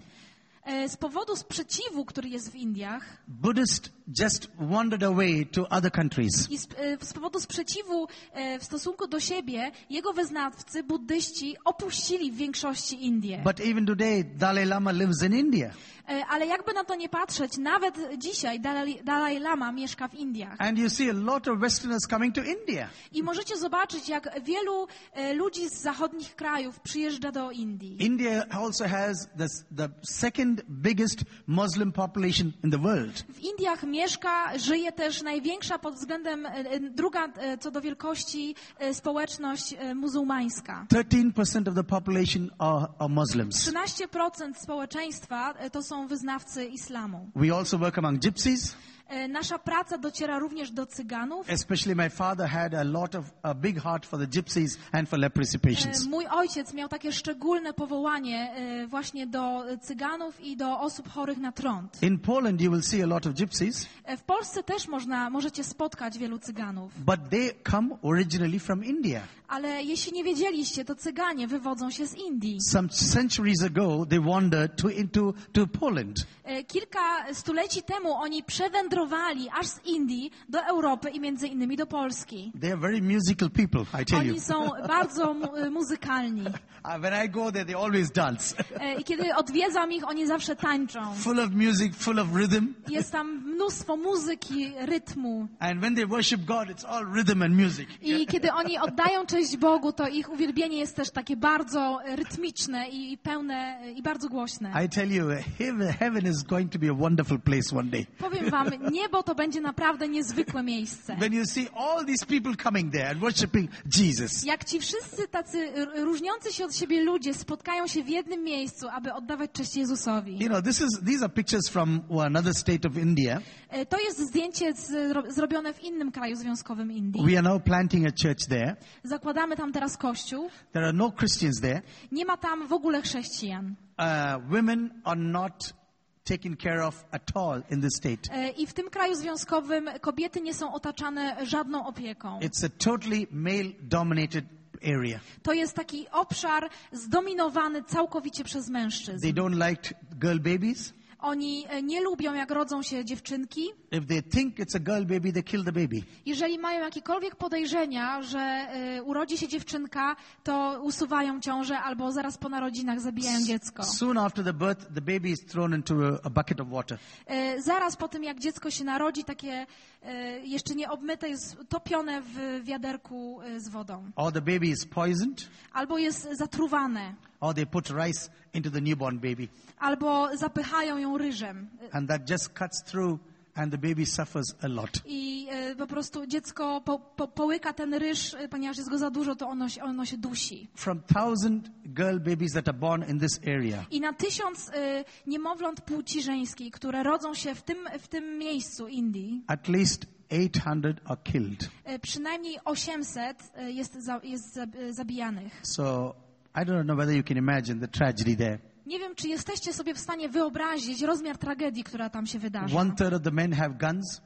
Z powodu sprzeciwu, który jest w Indiach
Buddhists just wandered away to other countries.
i z powodu sprzeciwu w stosunku do siebie, jego wyznawcy, buddyści, opuścili w większości Indię.
But even today, Dalai Lama lives in India.
Ale jakby na to nie patrzeć, nawet dzisiaj Dalai Lama mieszka w Indiach.
And you see a lot of Westerners coming to India.
I możecie zobaczyć, jak wielu ludzi z zachodnich krajów przyjeżdża do Indii.
India also has the second biggest Muslim population in the world.
W Indiach żyje też największa pod względem, druga co do wielkości społeczność muzułmańska.
13% of the population are Muslims.
13% społeczeństwa to są wyznawcy islamu.
We also work among gypsies.
Nasza praca dociera również do Cyganów.
Especially my father had a big heart for the gypsies and for leprosy patients.
Mój ojciec miał takie szczególne powołanie właśnie do Cyganów i do osób chorych na trąd.
In Poland you will see a lot of gypsies.
W Polsce też możecie spotkać wielu Cyganów.
But they come originally from India.
Ale jeśli nie wiedzieliście, to Cyganie wywodzą się z Indii.
Some centuries ago they wandered to Poland.
Kilka stuleci temu oni przewędrowali emigrowali aż z Indii do Europy i między innymi do Polski.
They are very musical people, I tell you.
Oni są bardzo muzykalni.
When I go there, they always dance.
I kiedy odwiedzam ich, oni zawsze tańczą.
Full of music, full of rhythm.
Jest tam mnóstwo muzyki, rytmu.
And when they worship God, it's all rhythm and music.
I kiedy oni oddają cześć Bogu, to ich uwielbienie jest też takie bardzo rytmiczne i pełne i bardzo głośne.
I tell you, heaven is going to be a wonderful place one day.
Powiem wam, niebo to będzie naprawdę niezwykłe miejsce.
When you see all these people coming there and worshiping Jesus.
Jak ci wszyscy tacy różniący się od siebie ludzie spotkają się w jednym miejscu, aby oddawać cześć Jezusowi.
You know, these are pictures from another state of India.
To jest zdjęcie zrobione w innym kraju związkowym Indii.
We are now planting a church there.
Zakładamy tam teraz kościół.
There are no Christians there.
Nie ma tam w ogóle chrześcijan.
Women are not taken care of at all in this state.
I w tym kraju związkowym kobiety nie są otaczane żadną opieką.
It's a totally male-dominated area.
To jest taki obszar zdominowany całkowicie przez mężczyzn.
They don't like girl babies.
Oni nie lubią, jak rodzą się dziewczynki.
If they think it's a girl baby, they kill the baby.
Jeżeli mają jakiekolwiek podejrzenia, że urodzi się dziewczynka, to usuwają ciążę albo zaraz po narodzinach zabijają dziecko.
Soon after the birth, the baby is thrown into a bucket of water.
Zaraz po tym, jak dziecko się narodzi, takie jeszcze nie obmyte, jest topione w wiaderku z wodą.
Or the baby is poisoned.
Albo jest zatruwane.
Or they put rice into the newborn baby.
Albo zapychają ją ryżem.
And that just cuts through and the baby suffers a lot.
I po prostu dziecko połyka ten ryż, ponieważ jest go za dużo, to ono się dusi.
From 1000 girl babies that are born in this area.
I na 1000 niemowląt płci żeńskiej, które rodzą się w tym miejscu Indii,
At least 800 are killed.
Przynajmniej 800 jest zabijanych.
So I don't know whether you can imagine the tragedy there.
Nie wiem, czy jesteście sobie w stanie wyobrazić rozmiar tragedii, która tam się wydarza.
1/3 of the men have guns.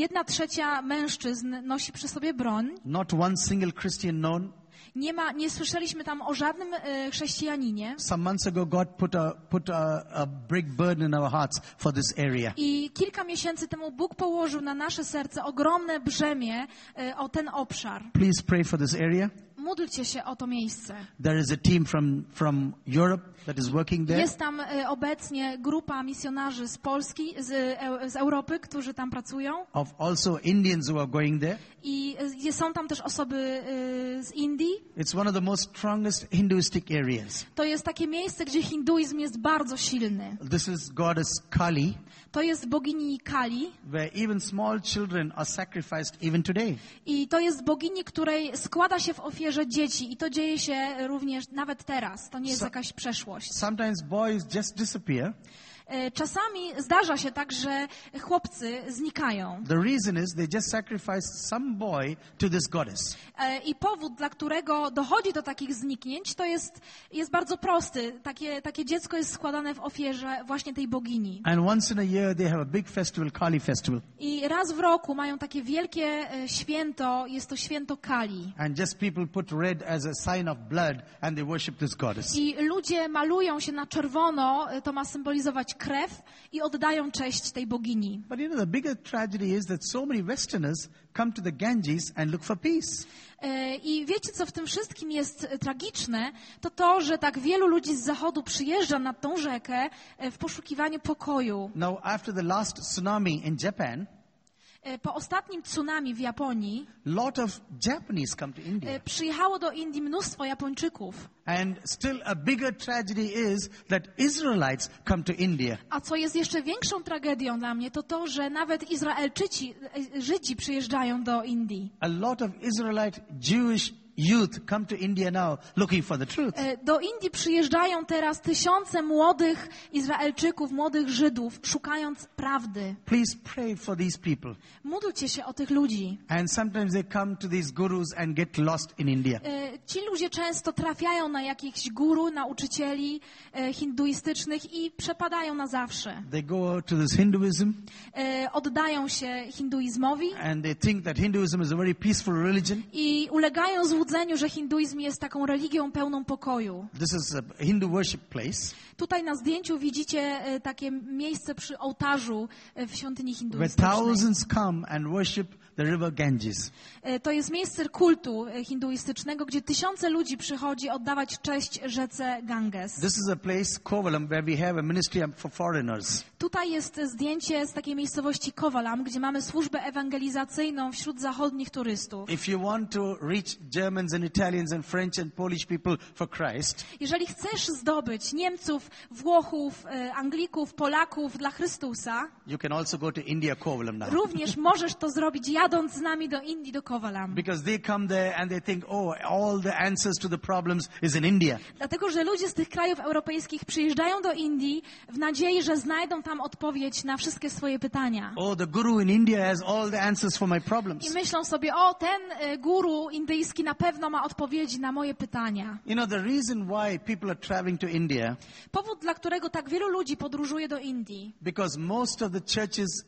1/3 mężczyzn nosi przy sobie broń.
Not one single Christian known.
Nie słyszeliśmy tam o żadnym chrześcijaninie.
Some months ago, God put a big burden in our hearts for this area.
I kilka miesięcy temu Bóg położył na nasze serce ogromne brzemię o ten obszar.
Please pray for this area.
Módlcie się o to miejsce.
There is a team from Europe that is working there.
Jest tam obecnie grupa misjonarzy z Polski, z Europy, którzy tam pracują.
Of also Indians who are going there.
I są tam też osoby z Indii.
It's one of the most strongest Hinduistic areas.
To jest takie miejsce, gdzie hinduizm jest bardzo silny.
This is goddess Kali.
To jest bogini Kali.
Where even small children are sacrificed even today.
I to jest bogini, której składa się w ofierze dzieci. I to dzieje się również nawet teraz. To nie jest jakaś przeszłość.
Sometimes boys just disappear.
Czasami zdarza się tak, że chłopcy znikają.
The reason is they just sacrificed some boy to this goddess.
I powód, dla którego dochodzi do takich zniknięć, to jest bardzo prosty. Takie dziecko jest składane w ofierze właśnie tej bogini.
And once in a year they have a big festival, Kali festival.
I raz w roku mają takie wielkie święto, jest to święto Kali.
And just people put red as a sign of blood and they worship this goddess.
I ludzie malują się na czerwono, to ma symbolizować krew i oddają cześć tej bogini.
But you know, the bigger tragedy is that so many Westerners come to the Ganges and look for peace.
I wiecie, co w tym wszystkim jest tragiczne? To, że tak wielu ludzi z Zachodu przyjeżdża nad tą rzekę w poszukiwaniu pokoju.
Now, after the last tsunami in Japan,
po ostatnim tsunami w Japonii
lot of Japanese come to India.
Przyjechało do Indii mnóstwo Japończyków.
And still a bigger tragedy is that Israelites come to India.
A co jest jeszcze większą tragedią dla mnie, to, że nawet Żydzi przyjeżdżają do Indii.
A lot of Israelite Jewish youth come to India now looking for the truth.
Do Indii przyjeżdżają teraz tysiące młodych Izraelczyków, młodych Żydów, szukając prawdy.
Please pray for these people.
Módlcie się o tych ludzi.
And sometimes they come to these gurus and get lost in India.
Ci ludzie często trafiają na jakichś guru, nauczycieli hinduistycznych i przepadają na zawsze.
They go to this Hinduism.
Oddają się hinduizmowi.
And they think that Hinduism is a very peaceful religion.
I ulegają złudzeniu, że hinduizm jest taką religią pełną pokoju.
This is a Hindu worship place
Tutaj na zdjęciu widzicie takie miejsce przy ołtarzu w świątyni
where
hinduistycznej.
thousands come and worship the river Ganges.
To jest miejsce kultu hinduistycznego, gdzie tysiące ludzi przychodzi oddawać cześć rzece Ganges.
This is a place, Kovalam, where we have a ministry for foreigners.
Tutaj jest zdjęcie z takiej miejscowości Kovalam, gdzie mamy służbę ewangelizacyjną wśród zachodnich turystów.
If you want to reach Germans and Italians and French and Polish people for Christ,
Jeżeli chcesz zdobyć Niemców, Włochów, Anglików, Polaków dla Chrystusa,
you can also go to India, Kovalam now.
również możesz to zrobić jadąc z nami do Indii, do Kovalam.
Because they come there and they think, oh, all the answers to the problems is in India.
Dlatego, że ludzie z tych krajów europejskich przyjeżdżają do Indii w nadziei, że znajdą tam odpowiedź na wszystkie swoje pytania.
Oh, the guru in India has all the answers for my problems.
I myślą sobie, o, ten guru indyjski na pewno ma odpowiedzi na moje pytania.
You know, the reason why people are traveling to India,
Powód, dla którego tak wielu ludzi podróżuje do Indii,
because most of the churches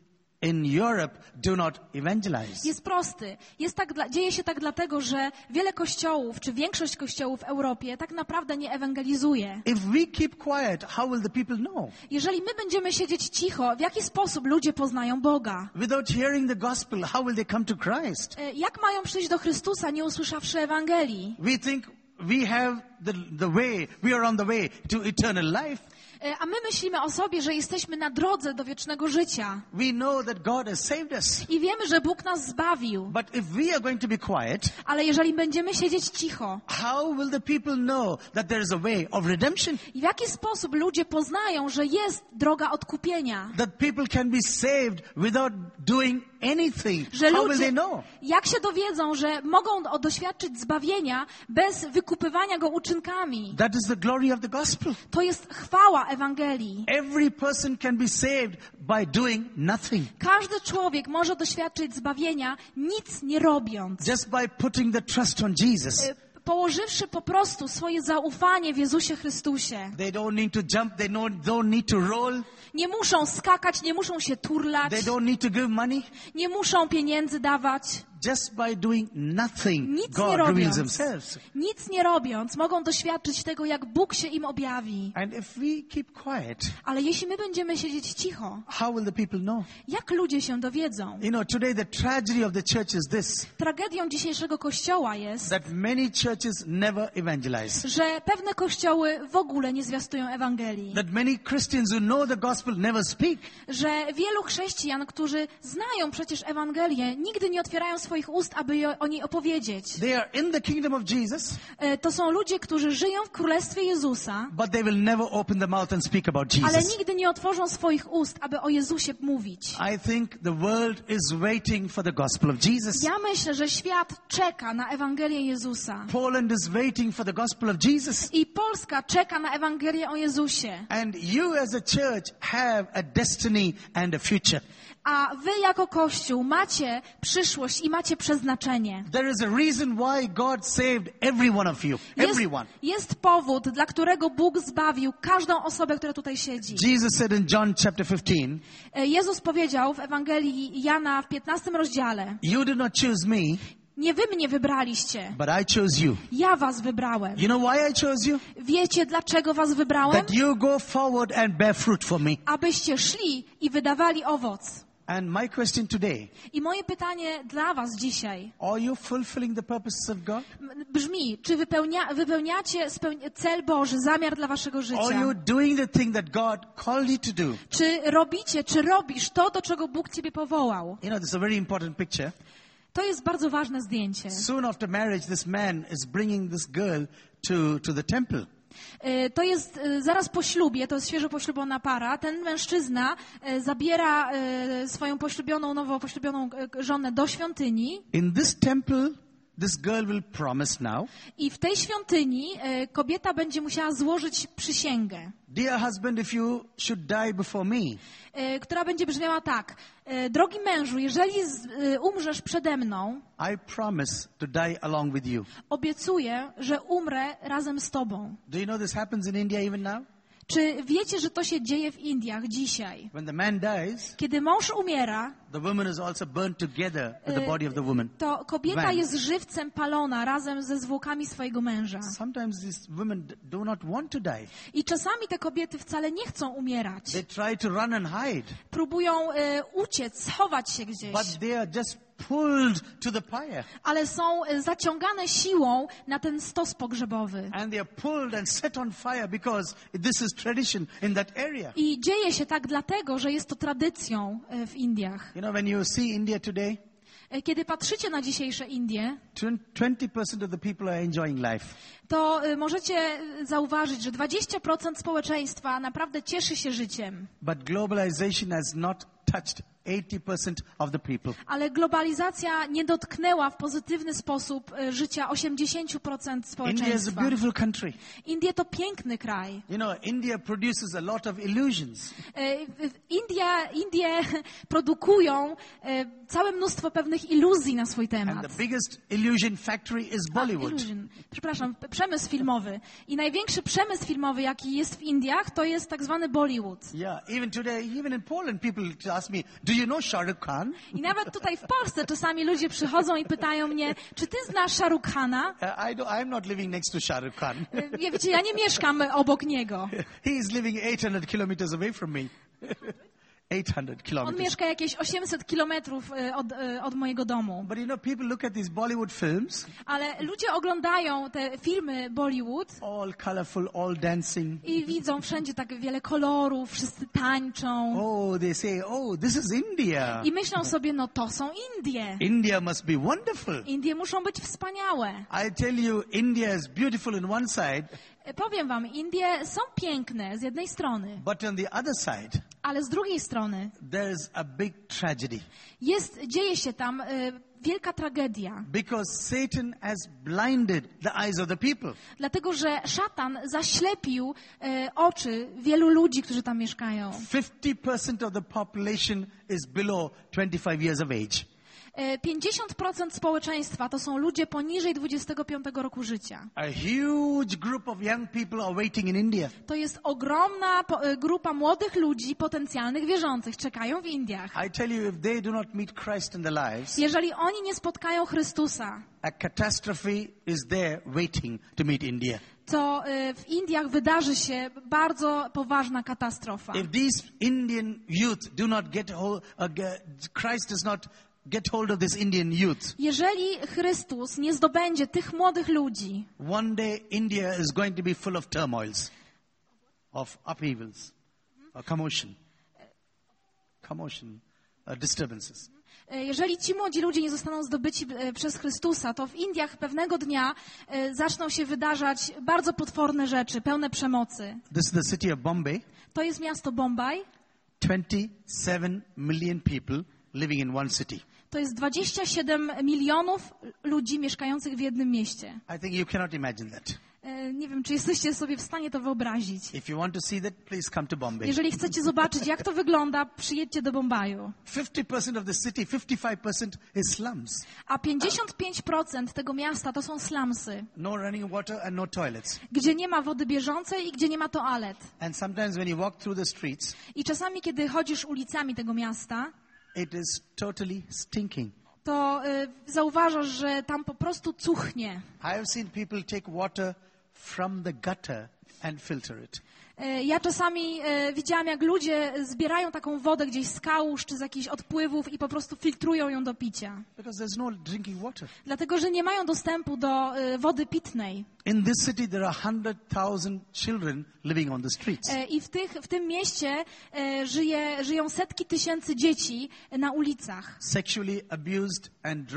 in Europe do not evangelize.
jest prosty. Dzieje się tak dlatego, że wiele kościołów, czy większość kościołów w Europie tak naprawdę nie ewangelizuje.
If we keep quiet, how will the people know?
Jeżeli my będziemy siedzieć cicho, w jaki sposób ludzie poznają Boga?
Without hearing the gospel, how will they come to Christ?
Jak mają przyjść do Chrystusa, nie usłyszawszy Ewangelii?
We think we have the way, we are on the way to eternal life.
A my myślimy o sobie, że jesteśmy na drodze do wiecznego życia.
We know that God has saved us.
I wiemy, że Bóg nas zbawił.
But if we are going to be quiet,
Ale jeżeli będziemy siedzieć cicho,
how will the people know that there is a way of redemption?
i w jaki sposób ludzie poznają, że jest droga odkupienia?
That people can be saved without doing anything.
Że
How will they
ludzie,
know?
jak się dowiedzą, że mogą doświadczyć zbawienia bez wykupywania go uczynkami?
That is the glory of the gospel.
To jest chwała Ewangelii.
Every person can be saved by doing nothing.
Każdy człowiek może doświadczyć zbawienia nic nie robiąc.
Just by putting the trust on Jesus.
Położywszy po prostu swoje zaufanie w Jezusie Chrystusie.
They don't need to jump, they don't need to roll,
Nie muszą skakać, nie muszą się turlać,
they don't need to give money.
nie muszą pieniędzy dawać.
Just by doing nothing,
Nic nie
God reveals
robiąc,
himself.
nic nie robiąc, mogą doświadczyć tego, jak Bóg się im objawi.
And if we keep quiet,
Ale jeśli my będziemy siedzieć cicho,
how will the people know?
jak ludzie się dowiedzą?
You know, today the tragedy of the church is this,
Tragedią dzisiejszego Kościoła jest,
that many churches never evangelize.
że pewne kościoły w ogóle nie zwiastują Ewangelii.
That many Christians who know the gospel never speak.
Że wielu chrześcijan, którzy znają przecież Ewangelię, nigdy nie otwierają swoich ust, aby o niej opowiedzieć.
They are in the kingdom of Jesus,
To są ludzie, którzy żyją w Królestwie Jezusa,
but they will never open the mouth and speak about
ale
Jesus.
nigdy nie otworzą swoich ust, aby o Jezusie mówić.
I think the world is waiting for the gospel of Jesus.
Ja myślę, że świat czeka na Ewangelię Jezusa.
Poland is waiting for the gospel of Jesus.
I Polska czeka na Ewangelię o Jezusie.
And you as a church have a destiny and a future.
A wy jako Kościół macie przyszłość i macie przeznaczenie.
There is a reason why God saved every one of you. Everyone.
Jest powód, dla którego Bóg zbawił każdą osobę, która tutaj siedzi.
Jesus said in John chapter 15,
Jezus powiedział w Ewangelii Jana w 15 rozdziale:
you did not choose me,
nie wy mnie wybraliście,
but I chose you.
ja was wybrałem.
You know why I chose you?
Wiecie, dlaczego was wybrałem?
That you go forward and bear fruit for me.
Abyście szli i wydawali owoc.
And my question today,
I moje pytanie dla was dzisiaj
are you fulfilling the purposes of God?
brzmi, czy wypełniacie cel Boży, zamiar dla waszego
Are
życia?
you doing the thing that God called you to do?
Czy robisz to, do czego Bóg ciebie powołał?
You know, this is a very important picture.
To jest bardzo ważne zdjęcie.
Soon after marriage, this man is bringing this girl to the temple.
To jest zaraz po ślubie, to jest świeżo poślubiona para. Ten mężczyzna zabiera swoją nowo poślubioną żonę do świątyni.
In this temple, this girl will promise now,
I w tej świątyni kobieta będzie musiała złożyć przysięgę,
dear husband, if you should die before me,
która będzie brzmiała tak: drogi mężu, jeżeli umrzesz przede mną,
I promise to die along with you.
obiecuję, że umrę razem z tobą.
Do you know this happens in India even now?
Czy wiecie, że to się dzieje w Indiach dzisiaj?
When the man dies,
Kiedy mąż umiera,
the woman is also burned together with the body of the woman.
to kobieta
Van.
jest żywcem palona razem ze zwłokami swojego męża.
Sometimes these women do not want to die.
I czasami te kobiety wcale nie chcą umierać.
They try to run and hide,
Próbują uciec, schować się gdzieś.
but they are just pulled to the pyre.
Ale są zaciągane siłą na ten stos pogrzebowy.
And they are pulled and set on fire because this is tradition in that area.
I dzieje się tak dlatego, że jest to tradycją w Indiach.
You know, when you see India today,
Kiedy patrzycie na dzisiejsze Indie,
20% of the people are enjoying life.
to możecie zauważyć, że 20% społeczeństwa naprawdę cieszy się życiem.
But globalization has not touched 80% of the people.
Ale globalizacja nie dotknęła w pozytywny sposób życia 80%
India is a
społeczeństwa.
beautiful country.
Indie to piękny kraj.
You know, India produces a lot of illusions.
Indie produkują całe mnóstwo pewnych iluzji na swój
And
temat.
the biggest illusion factory is Bollywood.
Przepraszam, przemysł filmowy. I największy przemysł filmowy, jaki jest w Indiach, to jest tak zwany Bollywood.
Yeah, even today, even in Poland, people ask me, do you know Shah Rukh Khan?
I nawet tutaj w Polsce czasami ludzie przychodzą i pytają mnie, czy ty znasz Shah Rukh Khana?
I'm not living next to Shah Rukh Khan.
Wiecie, ja nie mieszkam obok niego.
He is living 800 kilometers away from me. 800
On
kilometers.
mieszka jakieś 800 kilometrów od mojego domu.
But you know, people look at these Bollywood films,
Ale ludzie oglądają te filmy Bollywood
all colorful, all dancing.
i widzą wszędzie tak wiele kolorów, wszyscy tańczą.
Oh, they say, oh, this is India.
I myślą sobie, no to są Indie.
India must be wonderful.
Indie muszą być wspaniałe.
I tell you, India is beautiful on one side,
Powiem wam, Indie są piękne z jednej strony,
but on the other side,
ale z drugiej strony
there is a big tragedy.
dzieje się tam wielka tragedia.
Because Satan has blinded the eyes of the people.
Dlatego, że szatan zaślepił oczy wielu ludzi, którzy tam mieszkają.
50% of the population is below 25 years of age.
50% społeczeństwa to są ludzie poniżej 25 roku życia.
A huge group of young people are waiting in India.
To jest ogromna grupa młodych ludzi, potencjalnych wierzących, czekają w Indiach.
I tell you, if they do not meet Christ in their lives,
Jeżeli oni nie spotkają Chrystusa,
a catastrophe is there waiting to meet India.
to w Indiach wydarzy się bardzo poważna katastrofa.
If these Indian youth do not get hold, Christ does not get hold of this Indian youth,
Jeżeli Chrystus nie zdobędzie tych młodych ludzi,
one day India is going to be full of turmoils, of upheavals, disturbances.
jeżeli ci młodzi ludzie nie zostaną zdobyci przez Chrystusa, to w Indiach pewnego dnia zaczną się wydarzać bardzo potworne rzeczy, pełne przemocy.
This is the city of Bombay.
To jest miasto Bombaj.
27 million people living in one city.
To jest 27 milionów ludzi mieszkających w jednym mieście.
I think you cannot imagine that.
Nie wiem, czy jesteście sobie w stanie to wyobrazić.
If you want to see that, please come to Bombay.
Jeżeli chcecie zobaczyć, jak to wygląda, przyjedźcie do Bombaju.
50% of the city, 55% is slums.
A 55% tego miasta to są slumsy,
No running water and no toilets.
gdzie nie ma wody bieżącej i gdzie nie ma toalet.
And sometimes when you walk through the streets,
I czasami, kiedy chodzisz ulicami tego miasta,
it is totally stinking.
to zauważasz, że tam po prostu cuchnie.
I have seen people take water from the gutter and filter it.
Ja czasami widziałam, jak ludzie zbierają taką wodę gdzieś z kałuż czy z jakichś odpływów i po prostu filtrują ją do picia.
Because there's no drinking water.
Dlatego, że nie mają dostępu do wody pitnej.
In this city there are 100,000 children living on the streets.
I w tym mieście żyją setki tysięcy dzieci na ulicach.
Sexually abused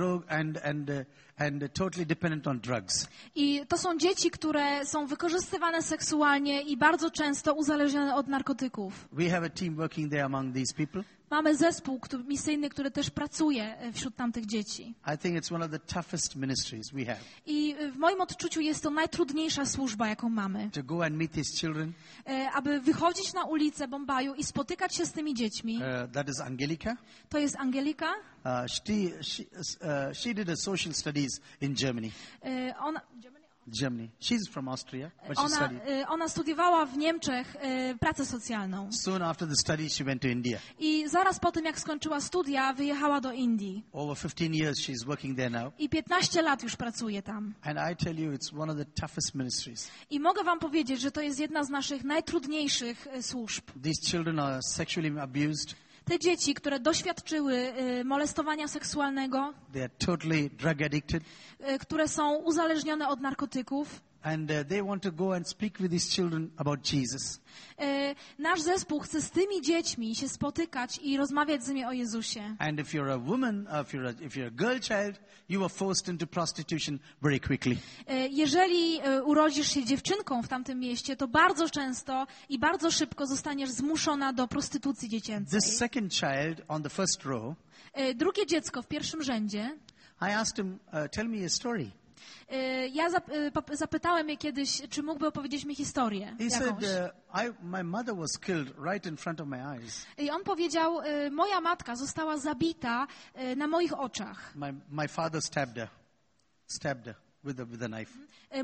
and totally dependent on drugs.
I to są dzieci, które są wykorzystywane seksualnie i bardzo często uzależnione od narkotyków.
We have a team working there among these people.
Mamy zespół misyjny, który też pracuje wśród tamtych dzieci.
I think it's one of the toughest ministries we have.
I w moim odczuciu jest to najtrudniejsza służba, jaką mamy.
To go and meet these children.
Aby wychodzić na ulicę Bombaju i spotykać się z tymi dziećmi.
That is Angelika.
To jest Angelika.
She did a social studies in Germany. Germany. She's from Austria, but she studied.
Ona studiowała w Niemczech pracę socjalną.
Soon after the study, she went to India.
I zaraz po tym, jak skończyła studia, wyjechała do Indii.
Over 15 years, she's working there now.
I 15 lat już pracuje tam.
And I tell you, it's one of the toughest ministries.
I mogę wam powiedzieć, że to jest jedna z naszych najtrudniejszych służb.
These children are sexually abused.
Te dzieci, które doświadczyły molestowania seksualnego,
They are totally drug addicted.
Które są uzależnione od narkotyków.
And they want to go and speak with these children about Jesus.
Nasz zespół chce z tymi dziećmi się spotykać i rozmawiać z nimi o Jezusie.
And if you're a woman, if you're a girl child, you are forced into prostitution very quickly.
Jeżeli urodzisz się dziewczynką w tamtym mieście, to bardzo często i bardzo szybko zostaniesz zmuszona do prostytucji dziecięcej.
This second child on the first row,
drugie dziecko w pierwszym rzędzie,
I asked him, tell me a story.
Ja zapytałem je kiedyś, czy mógłby opowiedzieć mi historię
He
jakąś.
said, my mother was killed right in front of my eyes.
I on powiedział, moja matka została zabita na moich oczach.
My father stabbed her with a knife.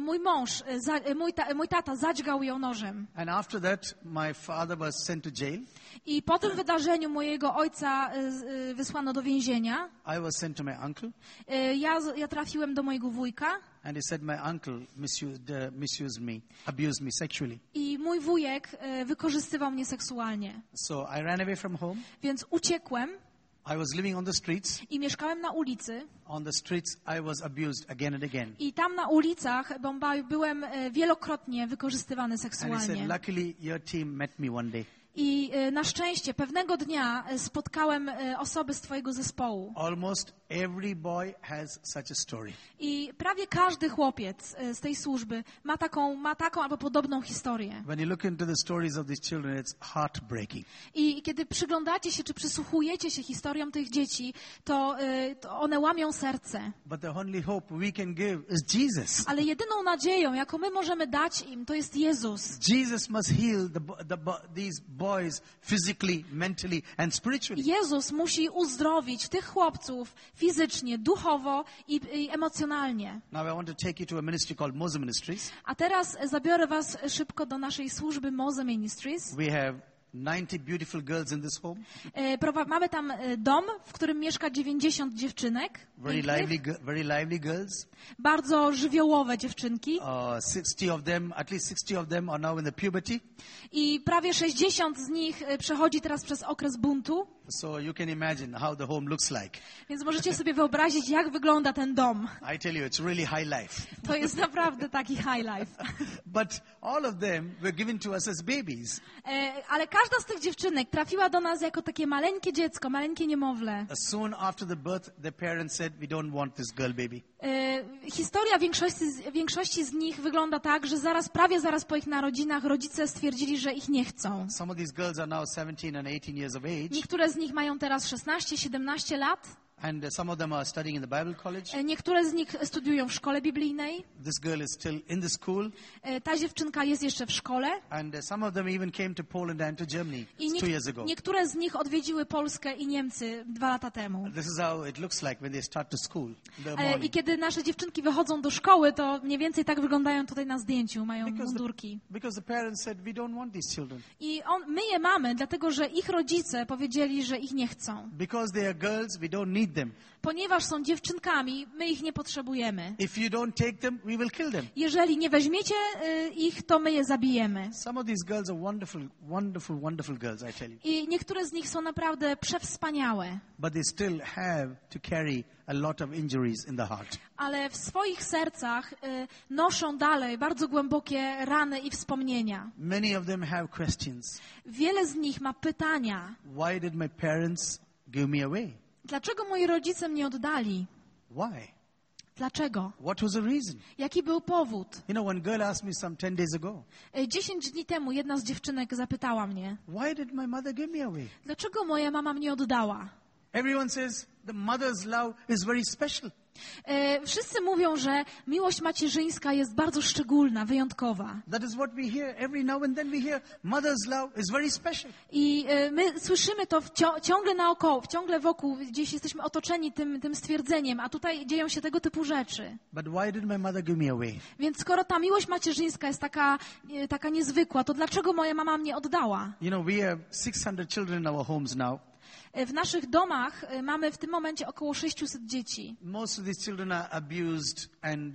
Mój tata zadźgał ją nożem.
And after that, my father was sent to jail.
I po tym wydarzeniu mojego ojca wysłano do więzienia.
I was sent to my uncle.
Ja trafiłem do mojego wujka.
And he said my uncle misused me, abused me sexually.
I mój wujek wykorzystywał mnie seksualnie.
So I ran away from home.
Więc uciekłem.
I was living on the streets.
I mieszkałem na ulicy.
On the streets I was abused again and again.
I tam na ulicach byłem wielokrotnie wykorzystywany
And he
seksualnie.
said, luckily your team met me one day.
I na szczęście pewnego dnia spotkałem osoby z twojego zespołu.
Almost every boy has such a story.
I prawie każdy chłopiec z tej służby ma taką albo podobną historię.
When you look into the stories of these children, it's heartbreaking.
I kiedy przyglądacie się, czy przysłuchujecie się historiom tych dzieci, to one łamią serce.
But the only hope we can give is Jesus.
Ale jedyną nadzieją, jaką my możemy dać im, to jest Jezus.
Jesus must heal these boys physically, mentally and spiritually.
Jezus musi uzdrowić tych chłopców fizycznie, duchowo i emocjonalnie.
Now I want to take you to a ministry called Mose Ministries.
A teraz zabiorę was szybko do naszej służby Mose Ministries.
We have 90 beautiful girls in this home.
Mamy tam dom, w którym mieszka 90 dziewczynek.
Very lively girls.
Bardzo żywiołowe dziewczynki.
60 of them, at least 60 of them are now in the puberty.
I prawie 60 z nich przechodzi teraz przez okres buntu.
So you can imagine how the home looks like.
Więc możecie sobie wyobrazić, jak wygląda ten dom.
I tell you, it's really high life.
To jest naprawdę taki high life.
But all of them were given to us as babies.
Ale każda z tych dziewczynek trafiła do nas jako takie maleńkie dziecko, maleńkie niemowlę.
Soon after the birth, the parents said, we don't want this girl baby.
Historia większości z nich wygląda tak, że prawie zaraz po ich narodzinach rodzice stwierdzili, że ich nie chcą.
Some of these girls are now 17 and 18 years of age.
Niektóre z nich mają teraz 16, 17 lat.
And some of them are studying in the Bible college.
Niektóre z nich studiują w szkole biblijnej.
This girl is still in the school.
Ta dziewczynka jest jeszcze w szkole.
And some of them even came to Poland and to Germany 2 years ago.
Niektóre z nich odwiedziły Polskę i Niemcy 2 lata temu.
This is how it looks like when they start to school in the morning.
I kiedy nasze dziewczynki wychodzą do szkoły, to mniej więcej tak wyglądają tutaj na zdjęciu. Mają mundurki.
Because the parents said, we don't want these children.
I my je mamy, dlatego że ich rodzice powiedzieli, że ich nie chcą.
Because they are girls, we don't need them.
Ponieważ są dziewczynkami, my ich nie potrzebujemy.
If you don't take them, we will kill them.
Jeżeli nie weźmiecie ich, to my je zabijemy.
Some of these girls are wonderful girls, I tell you.
I niektóre z nich są naprawdę przewspaniałe.
But they still have to carry a lot of injuries in the heart.
Ale w swoich sercach noszą dalej bardzo głębokie rany i wspomnienia.
Many of them have questions.
Wiele z nich ma pytania.
Why did my parents give me away?
Dlaczego moi rodzice mnie oddali?
Why?
Dlaczego?
What was the reason?
Jaki był powód?
You know, one girl asked me some 10 days ago.
10 dni temu jedna z dziewczynek zapytała mnie.
Why did my mother give me away?
Dlaczego moja mama mnie oddała?
Everyone says the mother's love is very special.
Wszyscy mówią, że miłość macierzyńska jest bardzo szczególna, wyjątkowa.
That is what we hear. Every now and then we hear mother's love is very special.
I my słyszymy to ciągle naokoło, ciągle wokół, gdzieś jesteśmy otoczeni tym stwierdzeniem, a tutaj dzieją się tego typu rzeczy.
But why did my mother give me away?
Więc skoro ta miłość macierzyńska jest taka niezwykła, to dlaczego moja mama mnie oddała?
You know, we have 600 children in our homes now.
W naszych domach mamy w tym momencie około 600 dzieci.
Most of these children are abused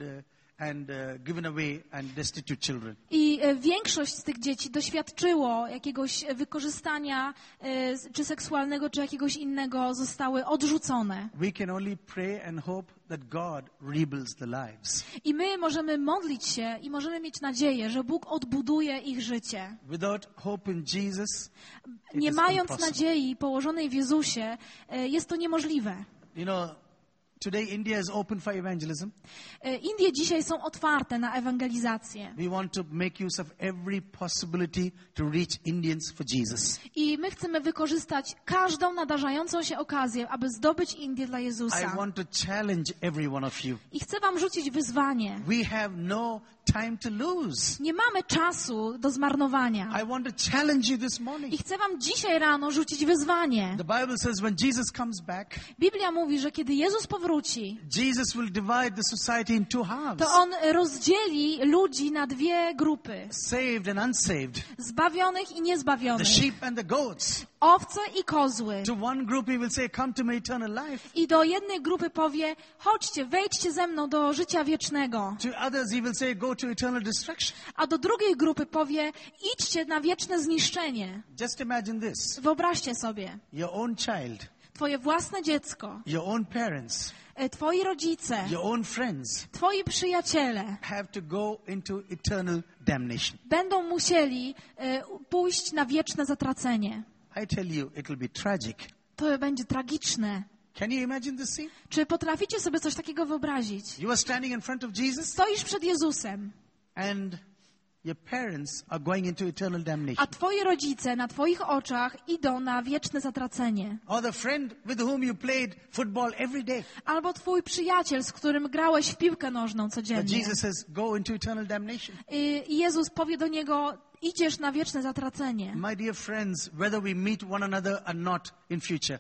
and given away and destitute children.
I większość z tych dzieci doświadczyło jakiegoś wykorzystania czy seksualnego, czy jakiegoś innego, zostały odrzucone.
We can only pray and hope that God rebuilds the lives.
I my możemy modlić się i możemy mieć nadzieję, że Bóg odbuduje ich życie.
Without hope in Jesus, it
Nie
is
mając
impossible.
nadziei położonej w Jezusie, jest to niemożliwe.
You know, today India is open for evangelism.
Indie dzisiaj są otwarte na ewangelizację.
We want to make use of every possibility to reach Indians for Jesus.
I my chcemy wykorzystać każdą nadarzającą się okazję, aby zdobyć Indię dla Jezusa.
I want to challenge every one of you.
I chcę wam rzucić wyzwanie.
We have no time to lose.
Nie mamy czasu do zmarnowania.
I want to challenge you this morning.
I chcę wam dzisiaj rano rzucić wyzwanie.
The Bible says when Jesus comes back,
Biblia mówi, że kiedy Jezus powróci,
Jesus will divide the society in two halves.
to On rozdzieli ludzi na dwie grupy.
Saved and unsaved.
Zbawionych i
The
niezbawionych.
sheep and the goats.
Owce i kozły.
To one group he will say, come to my eternal life.
I do jednej grupy powie, chodźcie, wejdźcie ze mną do życia wiecznego.
To others he will say, go to eternal destruction.
A do drugiej grupy powie, idźcie na wieczne zniszczenie.
Just imagine this.
Wyobraźcie sobie,
Your own child,
twoje własne dziecko,
your own parents,
twoi rodzice,
your own friends
twoi przyjaciele
have to go into eternal damnation.
będą musieli pójść na wieczne zatracenie.
I tell you, it will be tragic.
To będzie tragiczne.
Can you imagine this scene?
Czy potraficie sobie coś takiego wyobrazić?
You are standing in front of Jesus
Stoisz przed Jezusem,
and your parents are going into eternal
a
damnation.
twoi rodzice na twoich oczach idą na wieczne zatracenie.
Or the friend with whom you played football every day.
Albo twój przyjaciel, z którym grałeś w piłkę nożną
But
codziennie.
Jesus says, go into eternal damnation.
I Jezus powie do niego, idziesz na wieczne zatracenie.
My dear friends, whether we meet one another or not in future,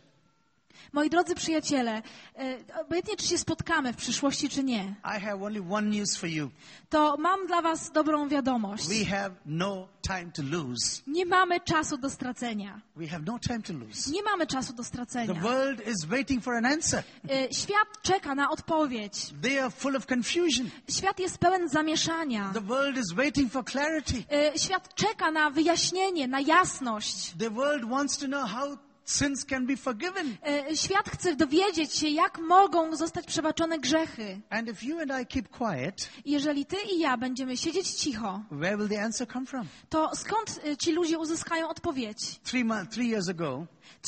Moi drodzy przyjaciele, obojętnie czy się spotkamy w przyszłości, czy nie,
I have only one news for you.
to mam dla was dobrą wiadomość.
We have no time to lose.
Nie mamy czasu do stracenia.
We have no time to lose.
Nie mamy czasu do
The
stracenia.
world is waiting for an answer.
Świat czeka na odpowiedź.
They are full of confusion.
Świat jest pełen zamieszania.
The world is waiting for clarity.
Świat czeka na wyjaśnienie, na jasność.
The world wants to know how sins can be forgiven.
Świat chce dowiedzieć się, jak mogą zostać przebaczone grzechy.
And if you and I keep quiet,
Jeżeli ty i ja będziemy siedzieć cicho,
where will the answer come from?
to skąd ci ludzie uzyskają odpowiedź?
3 years ago,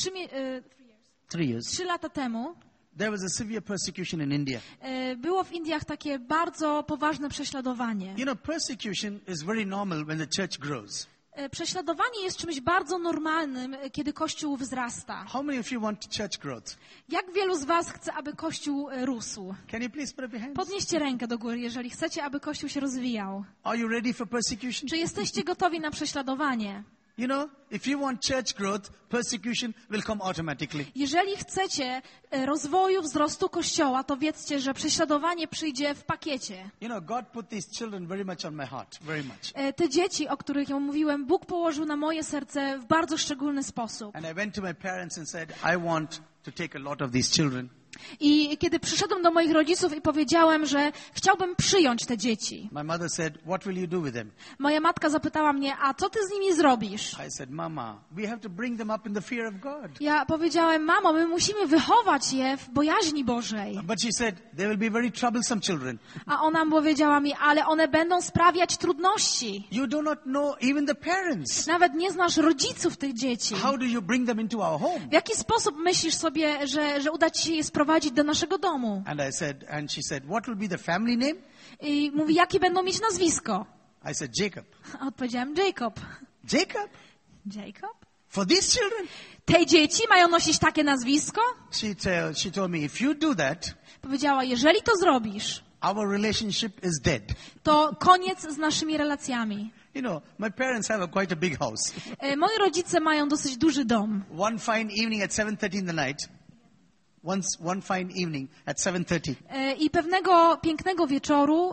3 years,
3 lata temu
there was a severe persecution in India.
było w Indiach takie bardzo poważne prześladowanie.
You know, persecution is very normal when the church grows.
Prześladowanie jest czymś bardzo normalnym, kiedy Kościół wzrasta.
How many of you want church growth?
Jak wielu z was chce, aby Kościół rósł?
Can you please put up your hands?
Podnieście rękę do góry, jeżeli chcecie, aby Kościół się rozwijał.
Are you ready for persecution?
Czy jesteście gotowi na prześladowanie?
You know, if you want church growth, persecution will come automatically.
Jeżeli chcecie rozwoju, wzrostu Kościoła, to wiedzcie, że prześladowanie przyjdzie w pakiecie.
You know, God put these children very much on my heart, very much.
Te dzieci, o których ja mówiłem, Bóg położył na moje serce w bardzo szczególny sposób.
And I went to my parents and said, I want to take a lot of these children.
I kiedy przyszedłem do moich rodziców i powiedziałem, że chciałbym przyjąć te dzieci,
My mother said, what will you do with them?
moja matka zapytała mnie, a co ty z nimi zrobisz?
I said, Mama, we have to bring them up in the fear of God.
Ja powiedziałem, mamo, my musimy wychować je w bojaźni Bożej.
But she said, they will be very troublesome children.
A ona powiedziała mi, ale one będą sprawiać trudności.
You do not know even the parents.
Nawet nie znasz rodziców tych dzieci.
How do you bring them into our home?
W jaki sposób myślisz sobie, że uda ci się je sprowadzić do naszego domu?
And she said, what will be the family name?
I mówi, jakie będą mieć nazwisko?
I said, Jacob.
A odpowiedziałem, Jacob.
Jacob?
Jacob?
For these children?
te dzieci mają nosić takie nazwisko?
She told me, if you do that,
Powiedziała, jeżeli to zrobisz,
our relationship is dead.
to koniec z naszymi relacjami.
You know, my parents have quite a big house.
Moi rodzice mają dosyć duży dom.
One fine evening at 7:30 in the night. One fine evening at 7:30.
I pewnego pięknego wieczoru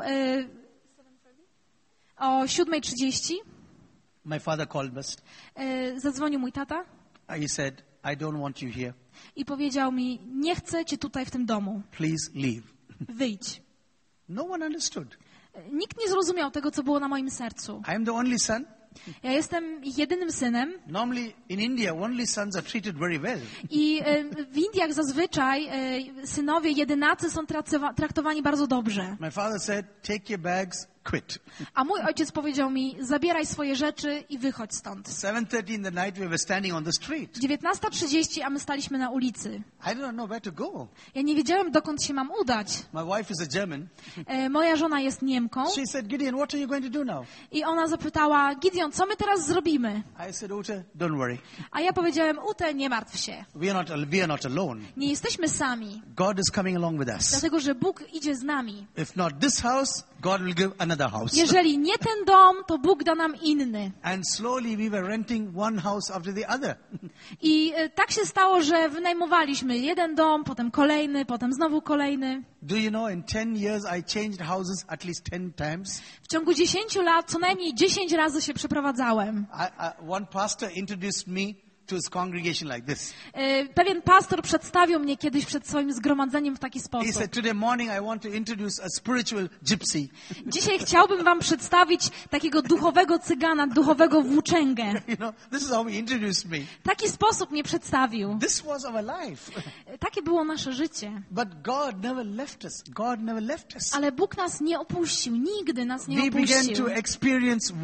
o 7:30
My father called us.
zadzwonił mój tata
He said, I don't want you here.
i powiedział mi, nie chcę cię tutaj w tym domu.
Please leave.
Wyjdź.
No one understood.
Nikt nie zrozumiał tego, co było na moim sercu.
I am the only son.
Ja jestem jedynym synem
Normally in India, only sons are treated very well.
i w Indiach zazwyczaj synowie jedynacy są traktowani bardzo dobrze.
My father said, take your bags, quit.
A mój ojciec powiedział mi, zabieraj swoje rzeczy i wychodź stąd.
7:30 in the night, we were standing on the street.
19:30, a my staliśmy na ulicy.
I don't know where to go.
Ja nie wiedziałem, dokąd się mam udać.
My wife is a German.
Moja żona jest Niemką
She said, Gideon, what are you going to do now?
i ona zapytała, Gideon, co my teraz zrobimy?
I said, Ute, don't worry.
A ja powiedziałem, Ute, nie martw się.
We are not alone.
Nie jesteśmy sami,
God is coming along with us.
dlatego że Bóg idzie z nami.
If not this house, God will give another house.
Jeżeli nie ten dom, to Bóg da nam inny.
And slowly we were renting one house after the other.
I tak się stało, że wynajmowaliśmy jeden dom, potem kolejny, potem znowu kolejny.
Do you know, in 10 years I changed houses at least 10 times.
W ciągu 10 lat co najmniej 10 razy się przeprowadzałem.
One pastor introduced me to his congregation like this.
Pewien pastor przedstawił mnie kiedyś przed swoim zgromadzeniem w taki
He
sposób.
said, today morning I want to introduce a spiritual gypsy.
Dzisiaj chciałbym wam przedstawić takiego duchowego cygana, duchowego włóczęgę.
You know, this is how he introduced me.
W taki sposób mnie przedstawił.
This was our life.
Takie było nasze życie.
But God never left us. God never left us.
Ale Bóg nas nie opuścił. Nigdy nas nie
We began
opuścił.
to experience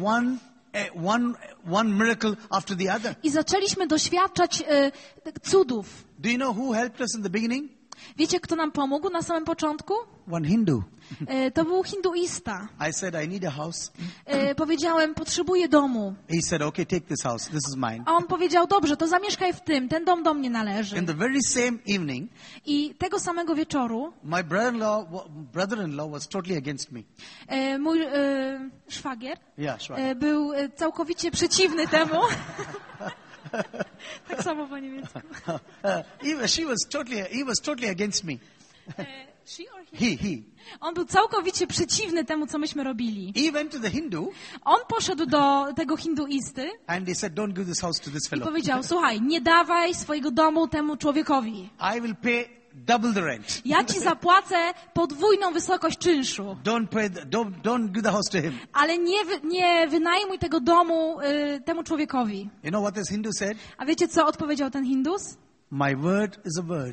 one miracle after the other.
I zaczęliśmy doświadczać cudów.
Do you know who helped us in the beginning?
Wiecie, kto nam pomógł na samym początku?
One Hindu.
To był hinduista.
I said, I need a house.
Powiedziałem, potrzebuję domu.
He said, okay, take this house. This is mine.
A on powiedział, dobrze, to zamieszkaj w tym. Ten dom do mnie należy.
In the very same evening,
I tego samego wieczoru
my brother-in-law was totally against me.
mój szwagier
Yeah, sure.
był całkowicie przeciwny temu. Tak samo po niemiecku.
He was totally against me.
She or he?
He.
On był całkowicie przeciwny temu, co myśmy robili.
He went to the Hindu
On poszedł do tego hinduisty
and they said, don't give this house to this
i
fellow.
powiedział, słuchaj, nie dawaj swojego domu temu człowiekowi.
I will pay double the rent.
Ja ci zapłacę podwójną wysokość czynszu,
Don't give the house to him.
ale nie wynajmuj tego domu temu człowiekowi.
You know what this Hindu said?
A wiecie, co odpowiedział ten Hindus?
My word is a word.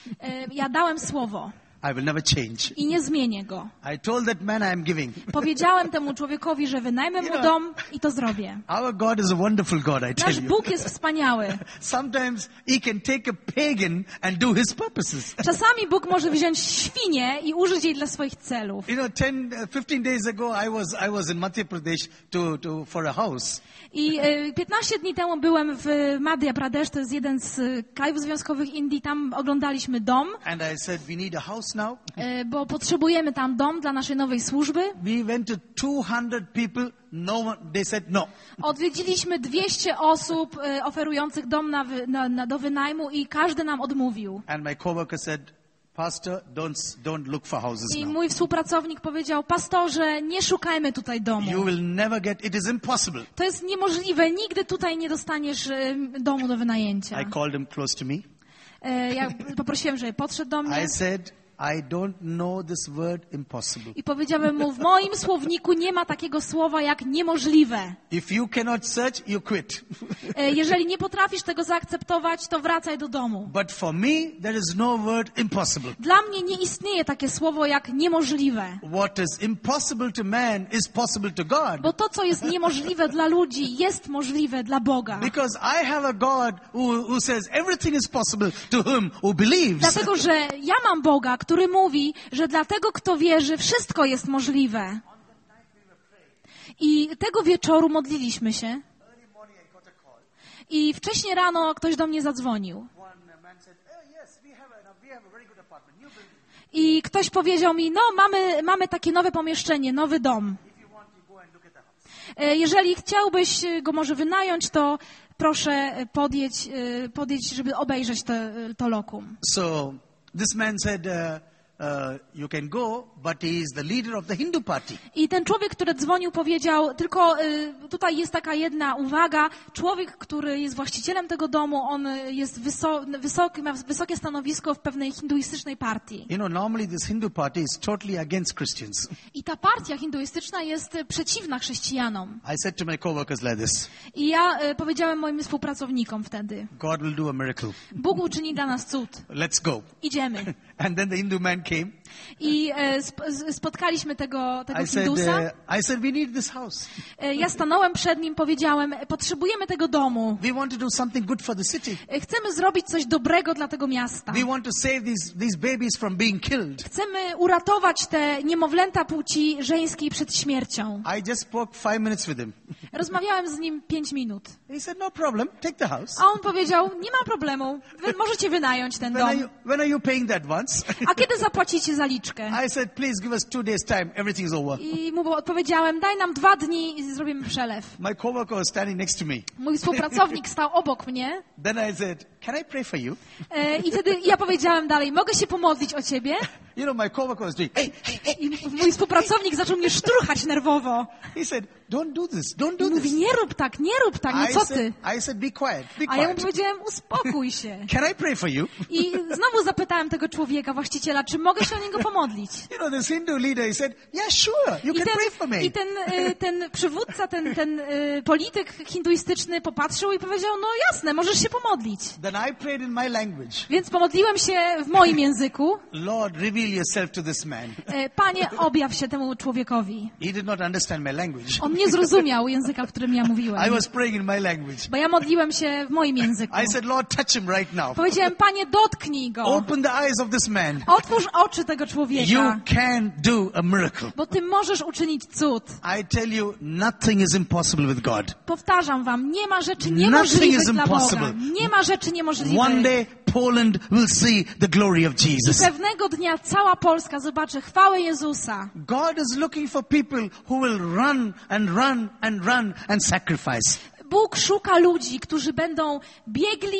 Ja dałem słowo
I will never change.
i nie zmienię go.
I told that man I am giving.
Powiedziałem temu człowiekowi, że wynajmę mu dom i to zrobię.
Our God is a wonderful God, I tell
Nasz
you.
Bóg jest wspaniały.
Sometimes he can take a pagan and do his purposes.
Czasami Bóg może wziąć świnię i użyć jej dla swoich celów.
You know, 15 days ago I was in Madhya Pradesh for a house.
I 15 dni temu byłem w Madhya Pradesh, to jest jeden z krajów związkowych Indii, tam oglądaliśmy dom,
And I said, we need a house now.
bo potrzebujemy tam dom dla naszej nowej służby.
We went to 200 people. No one, they said no.
Odwiedziliśmy 200 osób oferujących dom do wynajmu i każdy nam odmówił.
And my coworker said, Pastor, don't look for houses
I
now.
mój współpracownik powiedział, pastorze, nie szukajmy tutaj domu.
You will never get, it is impossible.
To jest niemożliwe, nigdy tutaj nie dostaniesz domu do wynajęcia.
I called him close to me.
Ja poprosiłem, żeby podszedł do mnie
I said, I don't know this word impossible.
i powiedziałem mu, w moim słowniku nie ma takiego słowa jak niemożliwe.
If you cannot search, you quit.
Jeżeli nie potrafisz tego zaakceptować, to wracaj do domu.
But for me, there is no word impossible.
Dla mnie nie istnieje takie słowo jak niemożliwe.
What is impossible to man is possible to God.
Bo to, co jest niemożliwe dla ludzi, jest możliwe dla Boga.
Because I have a God who says everything is possible to him who believes.
Dlatego, że ja mam Boga, który mówi, że dla tego, kto wierzy, wszystko jest możliwe. I tego wieczoru modliliśmy się. I wcześniej rano ktoś do mnie zadzwonił. I ktoś powiedział mi, no mamy takie nowe pomieszczenie, nowy dom. Jeżeli chciałbyś go może wynająć, to proszę podjedź, żeby obejrzeć to lokum.
So this man said, you can go, but he is the leader of the Hindu party.
I ten człowiek, który dzwonił, powiedział, tylko tutaj jest taka jedna uwaga, człowiek, który jest właścicielem tego domu, on jest ma wysokie stanowisko w pewnej hinduistycznej partii.
You know, normally this Hindu party is totally against Christians.
I ta partia hinduistyczna jest przeciwna chrześcijanom.
I said to my co-workers like this,
I ja powiedziałem moim współpracownikom wtedy,
God will do a miracle.
Bóg uczyni dla nas cud.
Let's go.
Idziemy.
And then the Hindu man came.
I spotkaliśmy tego Hindusa.
I said, we need this house.
Ja stanąłem przed nim, powiedziałem, potrzebujemy tego domu.
We want to do something good for the city.
Chcemy zrobić coś dobrego dla tego miasta.
We want to save these babies from being killed.
Chcemy uratować te niemowlęta płci żeńskiej przed śmiercią.
I just spoke 5 minutes with him.
Rozmawiałem z nim 5 minut.
He said, no problem, take the house.
A on powiedział, nie ma problemu, wy możecie wynająć ten dom.
When are you paying the advance?
A kiedy zapłacicie zaliczkę?
I said, please give us 2 days time, everything's over.
I mu odpowiedziałem, daj nam 2 dni i zrobimy przelew.
My coworker was standing next to me.
Mój współpracownik stał obok mnie.
Then I said, can I pray for you?
I wtedy ja powiedziałem dalej, mogę się pomodlić o ciebie?
You know, my coworker was doing, hey.
I mój współpracownik zaczął mnie szturchać nerwowo.
He said, don't do this, don't do
Mówi,
this.
nie rób tak, no co ty?
I said, be quiet, be
A ja mu
quiet.
powiedziałem, uspokój się.
Can I pray for you?
I znowu zapytałem tego człowieka, właściciela, czy mogę się o niego pomodlić.
You know, this Hindu leader, he said, yeah, sure, you can pray for me.
I ten przywódca, ten polityk hinduistyczny popatrzył i powiedział, no jasne, możesz się pomodlić.
Then I prayed in my language.
Więc pomodliłem się w moim języku.
Lord, reveal yourself to this man.
Panie, objaw się temu człowiekowi.
He did not understand my language.
On nie zrozumiał języka, w którym ja
I
mówiłem.
was praying in my language.
Bo ja modliłem się w moim języku.
I said, Lord, touch him right now.
Powiedziałem, Panie, dotknij go.
Open the eyes of this man.
Otwórz oczy tego
You
człowieka.
can do a miracle.
Bo Ty możesz uczynić cud.
I tell you, nothing is impossible with God.
Powtarzam wam, nie ma rzeczy
Nothing
niemożliwych
is
dla Boga.
impossible.
Nie ma rzeczy niemożliwych.
One day, Poland will see the glory of
I
Jesus.
pewnego dnia cała Polska zobaczy chwałę Jezusa.
God is looking for people who will run and run and run and sacrifice.
Bóg szuka ludzi, którzy będą biegli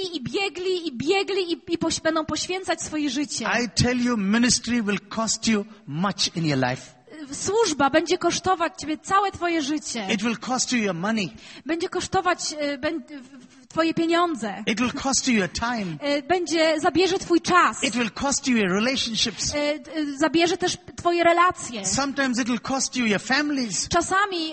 będą poświęcać swoje życie.
I tell you, ministry will cost you much in your life.
Służba będzie kosztować Ciebie całe Twoje życie.
It will cost you your money.
Będzie kosztować Twoje pieniądze.
It will cost you your time.
Zabierze Twój czas.
It will cost you your relationships.
Zabierze też Twoje relacje.
Sometimes it will cost you your families.
Czasami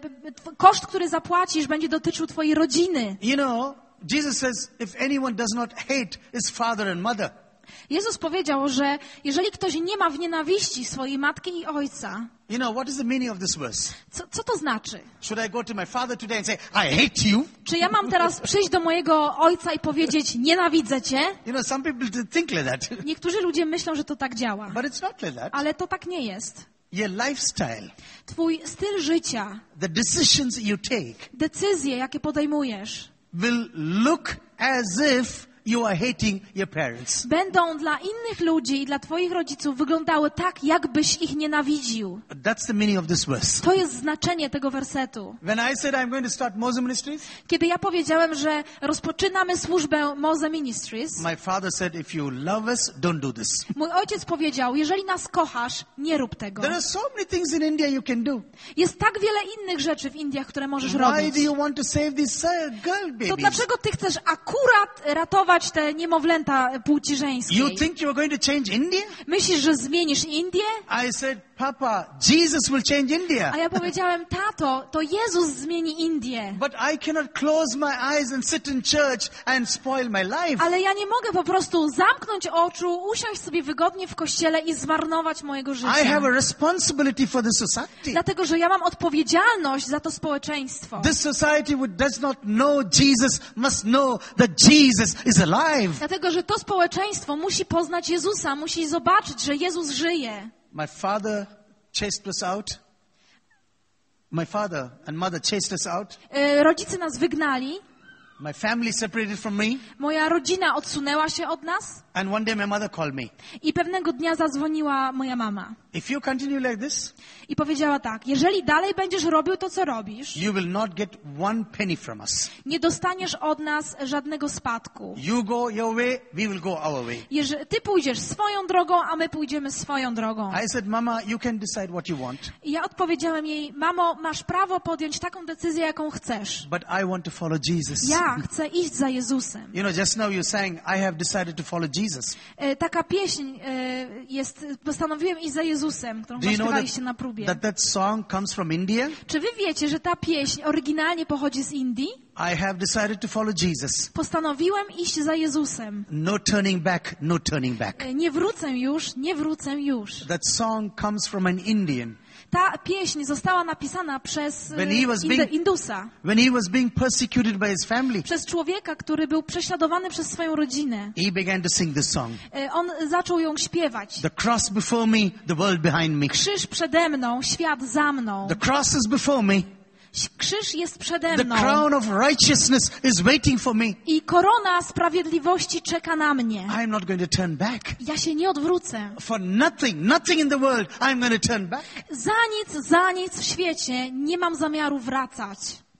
koszt, który zapłacisz, będzie dotyczył Twojej rodziny.
You know, Jesus says, if anyone does not hate his father and mother,
Jezus powiedział, że jeżeli ktoś nie ma w nienawiści swojej matki i ojca,
you know, what is the meaning of this verse?
co to znaczy?
Should I go to my father today and say, I hate you?
Czy ja mam teraz przyjść do mojego ojca i powiedzieć, nienawidzę cię?
You know, some people think like that.
Niektórzy ludzie myślą, że to tak działa.
But it's not like that.
Ale to tak nie jest.
Your lifestyle,
Twój styl życia,
the decisions you take,
decyzje, jakie podejmujesz,
will look as if you are hating your parents.
będą dla innych ludzi i dla twoich rodziców wyglądały tak, jakbyś ich nienawidził.
That's the meaning of this verse.
To jest znaczenie tego wersetu.
When I said I'm going to start Mose Ministries,
Kiedy ja powiedziałem, że rozpoczynamy służbę Mose Ministries,
my father said, if you love us, don't do this.
mój ojciec powiedział, jeżeli nas kochasz, nie rób tego.
There are so many things in India you can do.
Jest tak wiele innych rzeczy w Indiach, które możesz
Why
robić.
do you want to save these girl
To
babies?
dlaczego ty chcesz akurat ratować te niemowlęta płci żeńskiej?
You think you are going to change India?
Myślisz, że zmienisz Indię?
I said, Papa, Jesus will change India.
A ja powiedziałem, tato, to Jezus zmieni Indię.
But I cannot close my eyes and sit in church and spoil my life.
Ale ja nie mogę po prostu zamknąć oczu, usiąść sobie wygodnie w kościele i zmarnować mojego życia.
I have a responsibility for the society.
Dlatego, że ja mam odpowiedzialność za to społeczeństwo.
This society which does not know Jesus must know that Jesus is alive.
Dlatego, że to społeczeństwo musi poznać Jezusa, musi zobaczyć, że Jezus żyje.
My father chased us out. My father and mother chased us out.
Rodzice nas wygnali
My family separated from me.
Moja rodzina odsunęła się od nas
And one day my mother called me.
i pewnego dnia zadzwoniła moja mama.
If you continue like this,
I powiedziała tak, jeżeli dalej będziesz robił to, co robisz,
you will not get one penny from us.
nie dostaniesz od nas żadnego spadku.
You go your way, we will go our way.
Ty pójdziesz swoją drogą, a my pójdziemy swoją drogą.
I said, Mama, you can decide what you want,
I ja odpowiedziałem jej, mamo, masz prawo podjąć taką decyzję, jaką chcesz.
but I want to follow Jesus.
Ja chcę iść za Jezusem.
You know, just now you sang, I have decided to follow Jesus.
Taka pieśń jest, postanowiłem iść za Jezusem, którą
Do you know
zaśpiewaliście na próbie.
that song comes from India?
Czy wy wiecie, że ta pieśń oryginalnie pochodzi z Indii?
I have decided to follow Jesus.
Postanowiłem iść za Jezusem.
No turning back, no turning back.
Nie wrócę już, nie wrócę już.
That song comes from an Indian.
Ta pieśń została napisana przez Indusa.
When he was being persecuted by his family,
Przez człowieka, który był prześladowany przez swoją rodzinę.
he began to sing this song.
On zaczął ją śpiewać.
The cross before me, the world behind me.
Krzyż przede mną, świat za mną.
The cross is before me.
Krzyż jest przede
The
mną.
crown of righteousness is waiting for me.
I korona sprawiedliwości czeka na mnie.
I'm not going to turn back.
Ja się nie odwrócę.
For nothing in the world, I'm going to turn back.
Za nic w świecie nie mam zamiaru wracać.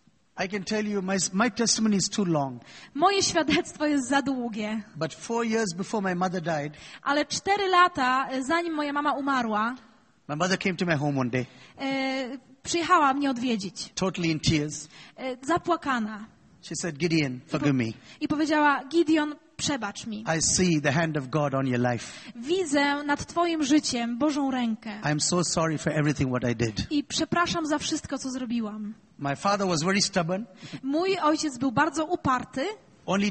I can tell you, my testimony is too long.
Moje świadectwo jest za długie.
But 4 years before my mother died,
Ale 4 lata, zanim moja mama umarła,
my mother came to my home one day,
przyjechała mnie odwiedzić.
totally in tears.
Zapłakana.
She said, Gideon, forgive me.
I powiedziała, Gideon, przebacz mi.
I see the hand of God on your life.
Widzę nad twoim życiem Bożą rękę.
I'm so sorry for everything what I did.
I przepraszam za wszystko, co zrobiłam.
My father was very stubborn.
Mój ojciec był bardzo uparty.
Only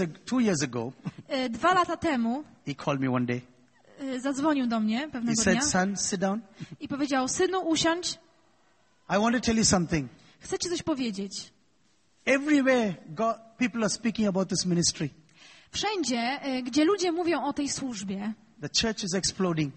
2 years ago,
2 lata temu
he called me one day.
zadzwonił do mnie
He
pewnego dnia
said, son, sit down.
i powiedział, synu, usiądź.
I want to tell you something.
Chcę ci coś powiedzieć.
Everywhere, people are speaking about this ministry.
Wszędzie, gdzie ludzie mówią o tej służbie,
The church is exploding.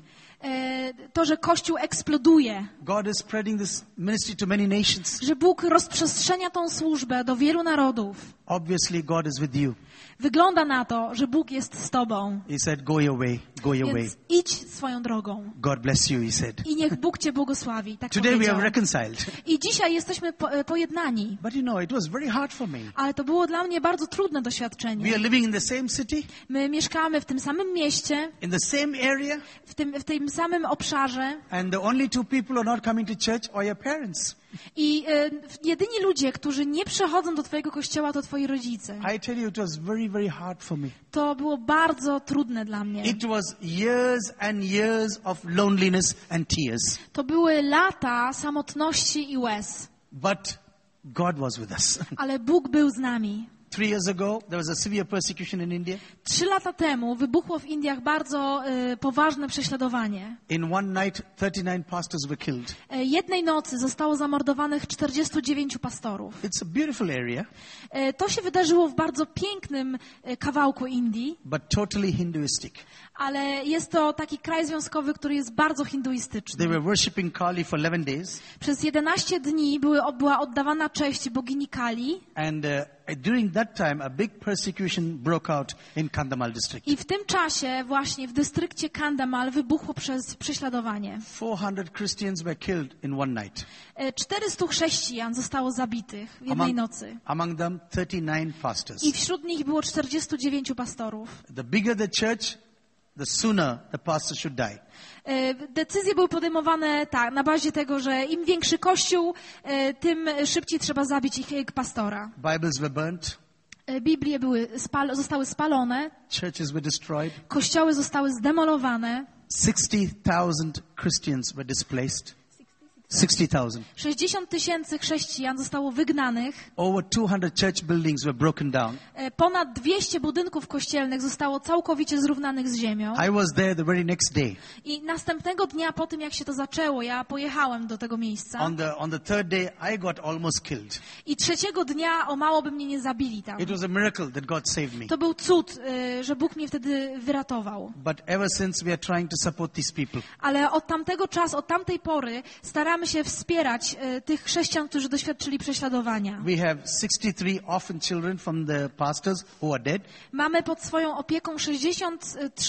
to, że Kościół eksploduje,
God is spreading this ministry to many nations.
że Bóg rozprzestrzenia tą służbę do wielu narodów.
Obviously, God is with you.
Wygląda na to, że Bóg jest z tobą.
He said, go your way, go your way.
Więc idź swoją drogą.
God bless you, he said.
I niech Bóg cię błogosławi. Tak
Today we
powiedział.
have reconciled.
I dzisiaj jesteśmy pojednani.
But you know, it was very hard for me.
Ale to było dla mnie bardzo trudne
We
doświadczenie.
are living in the same city,
My mieszkamy w tym samym mieście,
in the same area,
w tym samym obszarze
and the only 2 people who are not coming to church are your parents.
i jedyni ludzie, którzy nie przychodzą do twojego kościoła, to twoi rodzice.
I tell you, it was very, very hard for me.
To było bardzo trudne dla mnie.
It was years and years of loneliness and tears.
To były lata samotności i łez.
But God was with us.
Ale Bóg był z nami.
3 years ago, there was a severe persecution in India.
3 lata temu wybuchło w Indiach bardzo poważne prześladowanie.
In one night, 39 pastors were killed.
Jednej nocy zostało zamordowanych 49 pastorów.
It's a beautiful area,
To się wydarzyło w bardzo pięknym kawałku Indii,
but totally Hinduistic.
ale jest to taki kraj związkowy, który jest bardzo
They
hinduistyczny.
were worshipping Kali for 11 days.
Przez 11 dni była oddawana cześć bogini Kali
And during that time, a big persecution broke out in Kandhamal district.
i w tym czasie właśnie w dystrykcie Kandhamal wybuchło prześladowanie.
400 Christians were killed in one night.
400 chrześcijan zostało zabitych w jednej nocy.
Among them, 39 pastors.
I wśród nich było 49 pastorów.
The bigger the church, the sooner the pastor should die.
Decyzje były podejmowane tak, na bazie tego, że im większy kościół, tym szybciej trzeba zabić ich pastora.
Bibles were burnt.
Biblie zostały spalone,
Churches were destroyed.
kościoły zostały zdemolowane,
60,000 Christians were displaced. 60,000.
60 000 chrześcijan zostało wygnanych,
Over 200 church buildings were broken down.
ponad 200 budynków kościelnych zostało całkowicie zrównanych z ziemią.
I was there the very next day.
I następnego dnia po tym, jak się to zaczęło, ja pojechałem do tego miejsca.
On the third day, I got almost killed.
I 3. dnia o mało by mnie nie zabili tam.
It was a miracle that God saved me.
To był cud, że Bóg mnie wtedy wyratował.
But ever since, we are trying to support these people.
Ale od tamtego czasu, od tamtej pory staramy staramy się wspierać tych chrześcijan, którzy doświadczyli prześladowania.
We have 63 orphan children from the pastors who are dead
Mamy pod swoją opieką 60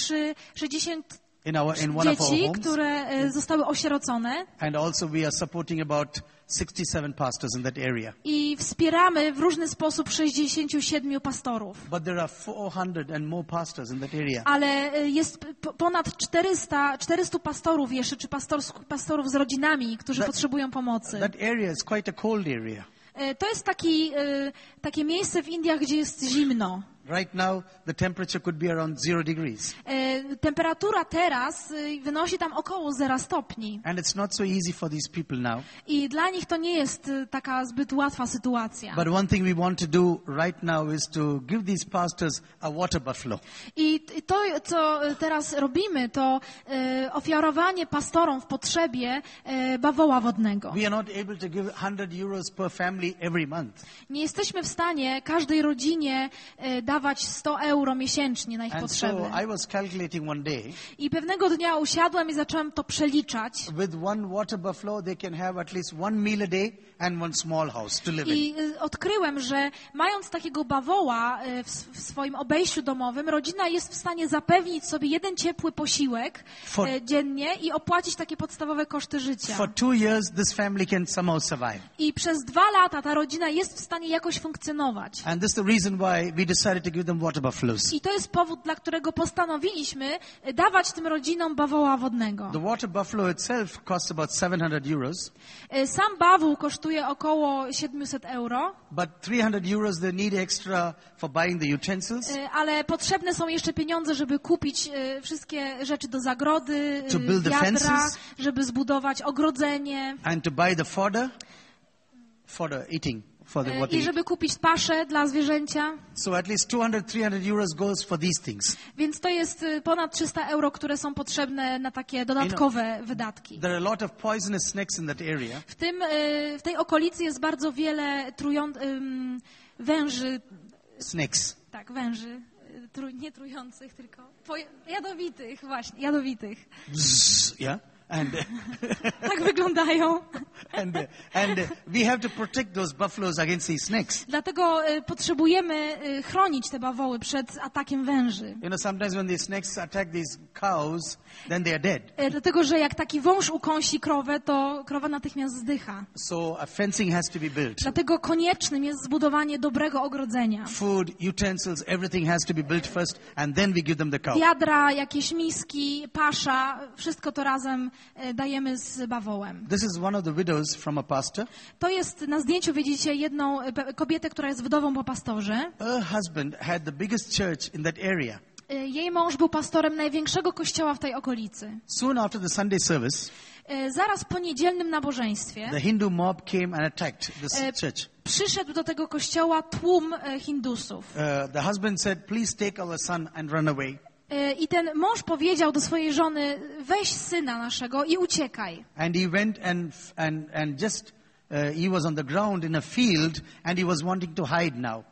in one of our
dzieci,
homes.
które zostały osierocone
And also we are supporting about 67 pastors in that area.
i wspieramy w różny sposób 67 pastorów.
But there are 400 and more pastors in that area.
Ale jest ponad 400 pastorów jeszcze, czy pastorów z rodzinami, którzy potrzebują pomocy.
That area is quite a cold area.
To jest takie miejsce w Indiach, gdzie jest zimno.
Right now, the temperature could be around 0 degrees.
Temperatura teraz wynosi tam około 0 stopni.
And it's not so easy for these people now.
I dla nich to nie jest taka zbyt łatwa sytuacja.
But one thing we want to do right now is to give these pastors a water buffalo.
I to, co teraz robimy, to ofiarowanie pastorom w potrzebie bawoła wodnego.
We are not able to give 100 euros per family every month.
Nie jesteśmy w stanie każdej rodzinie dawać 100 euro miesięcznie na ich
And
potrzeby.
so I was calculating one day,
I pewnego dnia usiadłem i zacząłem to przeliczać.
with one water buffalo they can have at least one meal a day and one small house to live in.
I odkryłem, że mając takiego bawoła w swoim obejściu domowym, rodzina jest w stanie zapewnić sobie jeden ciepły posiłek dziennie i opłacić takie podstawowe koszty życia.
For 2 years this family can somehow survive.
I przez 2 lata ta rodzina jest w stanie jakoś funkcjonować.
And this is the reason why we decided to give them water buffaloes.
I to jest powód, dla którego postanowiliśmy dawać tym rodzinom bawoła wodnego.
The water buffalo itself costs about 700 euros,
Sam bawół kosztuje około 700 euro,
but 300 euros they need extra for buying the utensils,
ale potrzebne są jeszcze pieniądze, żeby kupić wszystkie rzeczy do zagrody,
To build the
wiadra,
fences.
żeby zbudować ogrodzenie
and to buy the fodder eating for the what they
i
eat.
żeby kupić paszę dla zwierzęcia.
So at least 200-300 euros goes for these things.
Więc to jest ponad 300 euro, które są potrzebne na takie dodatkowe wydatki.
There are a lot of poisonous snakes in that area.
W tej okolicy jest bardzo wiele węży,
Snakes.
tak, węży, nie trujących, tylko jadowitych, właśnie, jadowitych.
Bzzz, yeah. And
Tak wyglądają.
and we have to protect those buffaloes against these snakes.
Dlatego potrzebujemy chronić te bawoły przed atakiem węży.
You know, sometimes when these snakes attack these cows, then they are dead.
Dlatego, że jak taki wąż ukąsi krowę, to krowa natychmiast zdycha.
So a fencing has to be built.
Dlatego koniecznym jest zbudowanie dobrego ogrodzenia.
Food, utensils, everything has to be built first, and then we give them the cow.
Wiadra, jakieś miski, pasza, wszystko to razem dajemy z bawołem.
This is one of the widows from a pastor.
To jest, na zdjęciu widzicie jedną kobietę, która jest wdową po pastorze.
Her husband had the biggest church in that area.
Jej mąż był pastorem największego kościoła w tej okolicy.
Soon after the Sunday service,
Zaraz po niedzielnym nabożeństwie
the Hindu mob came and attacked this church.
przyszedł do tego kościoła tłum Hindusów.
The husband said, "Please take our son and run away."
I ten mąż powiedział do swojej żony, weź syna naszego i uciekaj.
And he went and just he was on the ground in a field and he was wanting to hide now.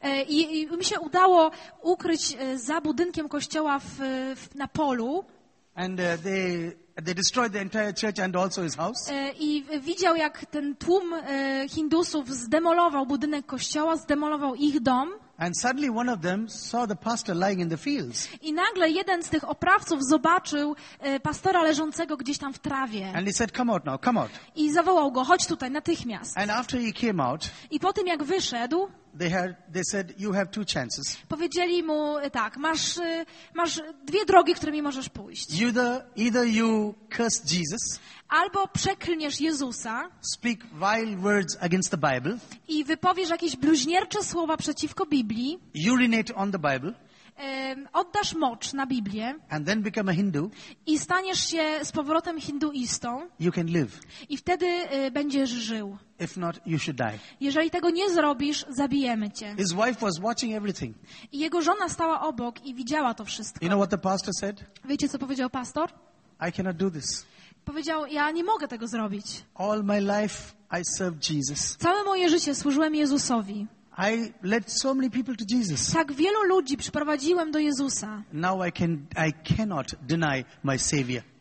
I mi się udało ukryć za budynkiem kościoła na polu.
And they destroyed the entire church and also his house.
I widział, jak ten tłum Hindusów zdemolował budynek kościoła, zdemolował ich dom.
And suddenly one of them saw the pastor lying in the fields.
I nagle jeden z tych oprawców zobaczył pastora leżącego gdzieś tam w trawie.
And he said, "Come out now, come out."
I zawołał go, chodź tutaj, natychmiast.
And after he came out,
I po tym, jak wyszedł,
they said, "You have 2 chances.
powiedzieli mu tak, masz 2 drogi, którymi możesz pójść.
Either you curse Jesus,
Albo przeklniesz Jezusa
speak vile words against the Bible,
i wypowiesz jakieś bluźniercze słowa przeciwko Biblii,
urinate on the Bible,
oddasz mocz na Biblię
and then become a Hindu,
i staniesz się z powrotem hinduistą
you can live.
i wtedy będziesz żył.
If not, you should die."
Jeżeli tego nie zrobisz, zabijemy cię.
His wife was watching everything.
I jego żona stała obok i widziała to
You
wszystko.
know what the pastor said?
Wiecie, co powiedział pastor?
I cannot do this.
Powiedział, ja nie mogę tego zrobić.
All my life I served Jesus.
Całe moje życie służyłem Jezusowi.
I led so many people to Jesus.
Tak wielu ludzi przyprowadziłem do Jezusa.
Now I cannot deny my Savior.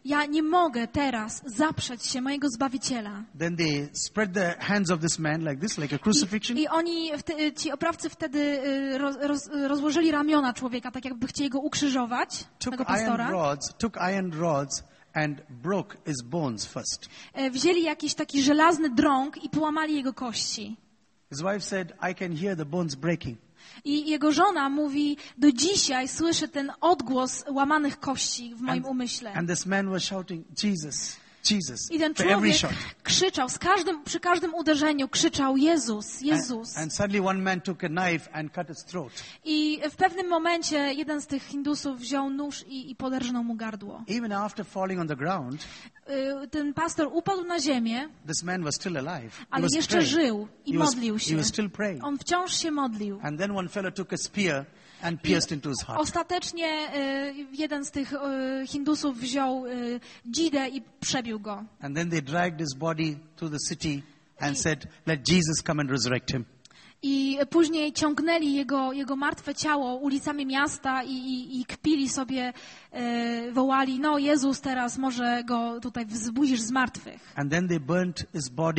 ja nie mogę teraz zaprzeć się mojego Zbawiciela.
Then they spread the hands of this man like this, like a crucifixion.
I oni, ci oprawcy wtedy rozłożyli ramiona człowieka, tak jakby chcieli go ukrzyżować, tego pastora.
Took iron rods and broke his bones first.
Wzięli jakiś taki żelazny drąg i połamali jego kości.
His wife said, I can hear the bones breaking.
I jego żona mówi, do dzisiaj słyszę ten odgłos łamanych kości w moim umyśle.
And this man was shouting, Jesus, Jesus.
I ten człowiek krzyczał, przy każdym uderzeniu krzyczał, Jezus, Jezus.
And suddenly one man took a knife and cut his throat.
I w pewnym momencie jeden z tych Hindusów wziął nóż i poderżnął mu gardło.
Even after falling on the ground,
ten pastor upadł na ziemię,
this man was still alive.
ale jeszcze żył i modlił się.
He was still praying.
On wciąż się modlił.
And then one fellow took a spear and pierced into his heart.
Ostatecznie jeden z tych Hindusów wziął dzidę i przebił go.
And then they dragged his body to the city and said, let Jesus come and resurrect him.
I później ciągnęli jego martwe ciało ulicami miasta i kpili sobie, wołali, no Jezus, teraz może go tutaj wzbudzisz z martwych.
And then they burnt his body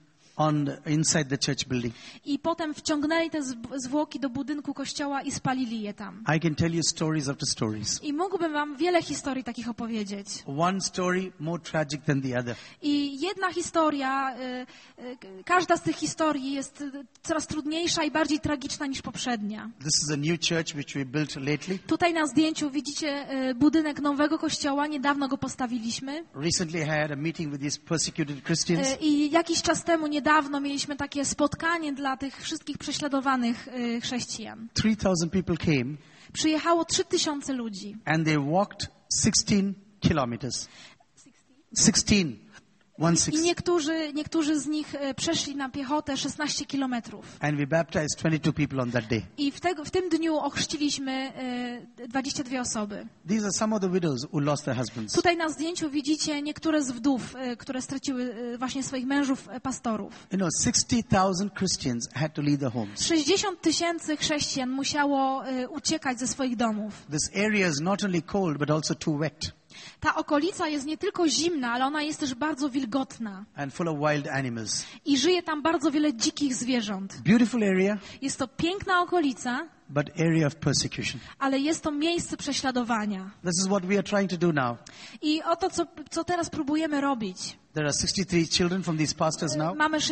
inside the church building.
I potem wciągnęli te zwłoki do budynku kościoła i spalili je tam.
I can tell you stories after stories.
I mógłbym wam wiele historii takich opowiedzieć.
One story more tragic than the other.
I jedna historia, każda z tych historii jest coraz trudniejsza i bardziej tragiczna niż poprzednia.
This is a new church which we built lately.
Tutaj na zdjęciu widzicie budynek nowego kościoła, niedawno go postawiliśmy.
Recently I had a meeting with these persecuted Christians.
I jakiś czas temu, niedawno mieliśmy takie spotkanie dla tych wszystkich prześladowanych chrześcijan.
3,000 people came.
Przyjechało 3000 ludzi.
And they walked 16 kilometers. 16.
I niektórzy z nich przeszli na piechotę 16 kilometrów.
And we baptized 22 people on that day.
I w tym dniu ochrzciliśmy 22 osoby.
These are some of the widows who lost their husbands.
Tutaj na zdjęciu widzicie niektóre z wdów, które straciły właśnie swoich mężów, pastorów.
60,000 Christians had to leave their homes.
60 000 chrześcijan musiało uciekać ze swoich domów.
This area is not only cold but also too wet.
Ta okolica jest nie tylko zimna, ale ona jest też bardzo wilgotna.
And full of wild animals.
I żyje tam bardzo wiele dzikich zwierząt.
Beautiful area.
Jest to piękna okolica,
but area of persecution.
Ale jest to miejsce prześladowania.
This is what we are trying to do now.
I oto co teraz próbujemy robić.
There are 63 children from these pastors now.
Mamy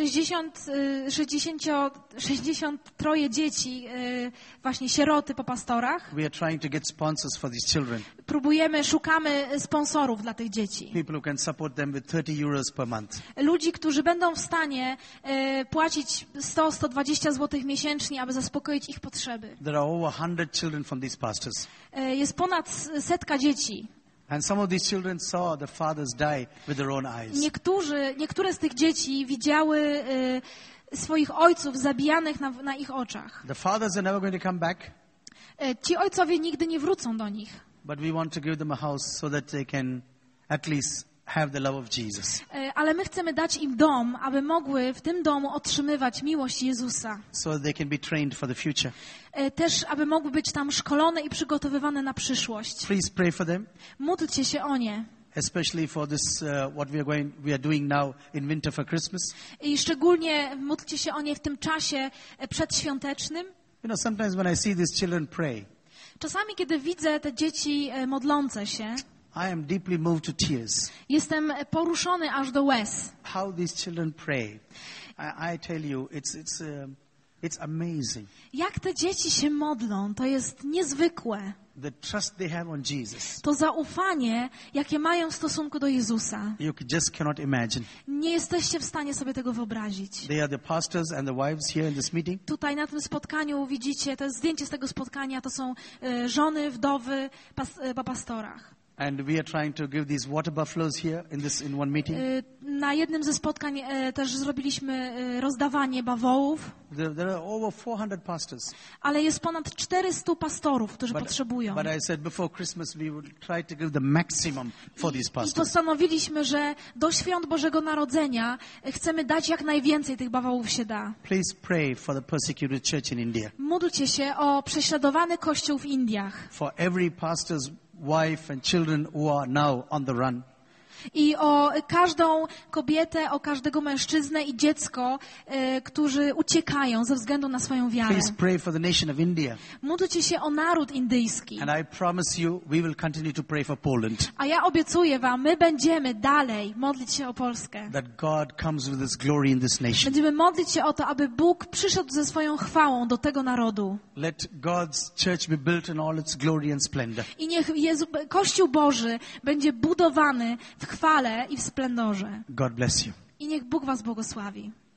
63 dzieci, właśnie sieroty po pastorach.
We are trying to get sponsors for these children.
Szukamy sponsorów dla tych dzieci.
People who can support them with 30 euros per month.
Ludzi, którzy będą w stanie płacić 100-120 zł miesięcznie, aby zaspokoić ich potrzeby.
There are over 100 children from these pastors.
Jest ponad 100 dzieci.
And some of these children saw the fathers die with their own eyes.
Niektóre z tych dzieci widziały swoich ojców zabijanych na ich oczach.
The fathers are never going to come back.
Ci ojcowie nigdy nie wrócą do nich.
But we want to give them a house so that they can at least have the love of Jesus.
Ale my chcemy dać im dom, aby mogły w tym domu otrzymywać miłość Jezusa.
So that they can be trained for the future.
Też, aby mogły być tam szkolone i przygotowywane na przyszłość.
Please pray for them.
Módlcie się o nie.
Especially for this, what we are doing now in winter for Christmas.
I szczególnie módlcie się o nie w tym czasie przedświątecznym.
You know, sometimes when I see these children pray,
czasami, kiedy widzę te dzieci modlące się,
I am deeply moved to tears.
Jestem poruszony aż do łez.
How these children pray. I tell you, it's amazing.
Jak te dzieci się modlą, to jest niezwykłe.
The trust they have on Jesus.
To zaufanie, jakie mają w stosunku do Jezusa.
You just cannot imagine.
Nie jesteście w stanie sobie tego wyobrazić.
They are the pastors and the wives here in this meeting.
Tutaj na tym spotkaniu widzicie, to jest zdjęcie z tego spotkania, to są żony, wdowy po pastorach.
And we are trying to give these water buffaloes here in one meeting.
Na jednym ze spotkań też zrobiliśmy rozdawanie bawołów.
There are over 400 pastors.
Ale jest ponad 400 pastorów, którzy potrzebują.
But I said before Christmas we would try to give the maximum for these pastors.
I postanowiliśmy, że do świąt Bożego Narodzenia chcemy dać jak najwięcej tych bawołów się da.
Please pray for the persecuted church in India.
Módlcie się o prześladowany kościół w Indiach.
For every pastor's wife and children who are now on the run.
I o każdą kobietę, o każdego mężczyznę i dziecko, którzy uciekają ze względu na swoją wiarę.
Please pray for the nation of India.
Módlcie się o naród indyjski.
And I promise you, we will continue to pray for Poland.
A ja obiecuję wam, my będziemy dalej modlić się o Polskę.
That God comes with His glory in this nation.
Będziemy modlić się o to, aby Bóg przyszedł ze swoją chwałą do tego narodu.
Let God's church be built in all its glory and splendor.
I niech Kościół Boży będzie budowany w chwale i w splendorze.
God bless you.
I niech Bóg was błogosławi.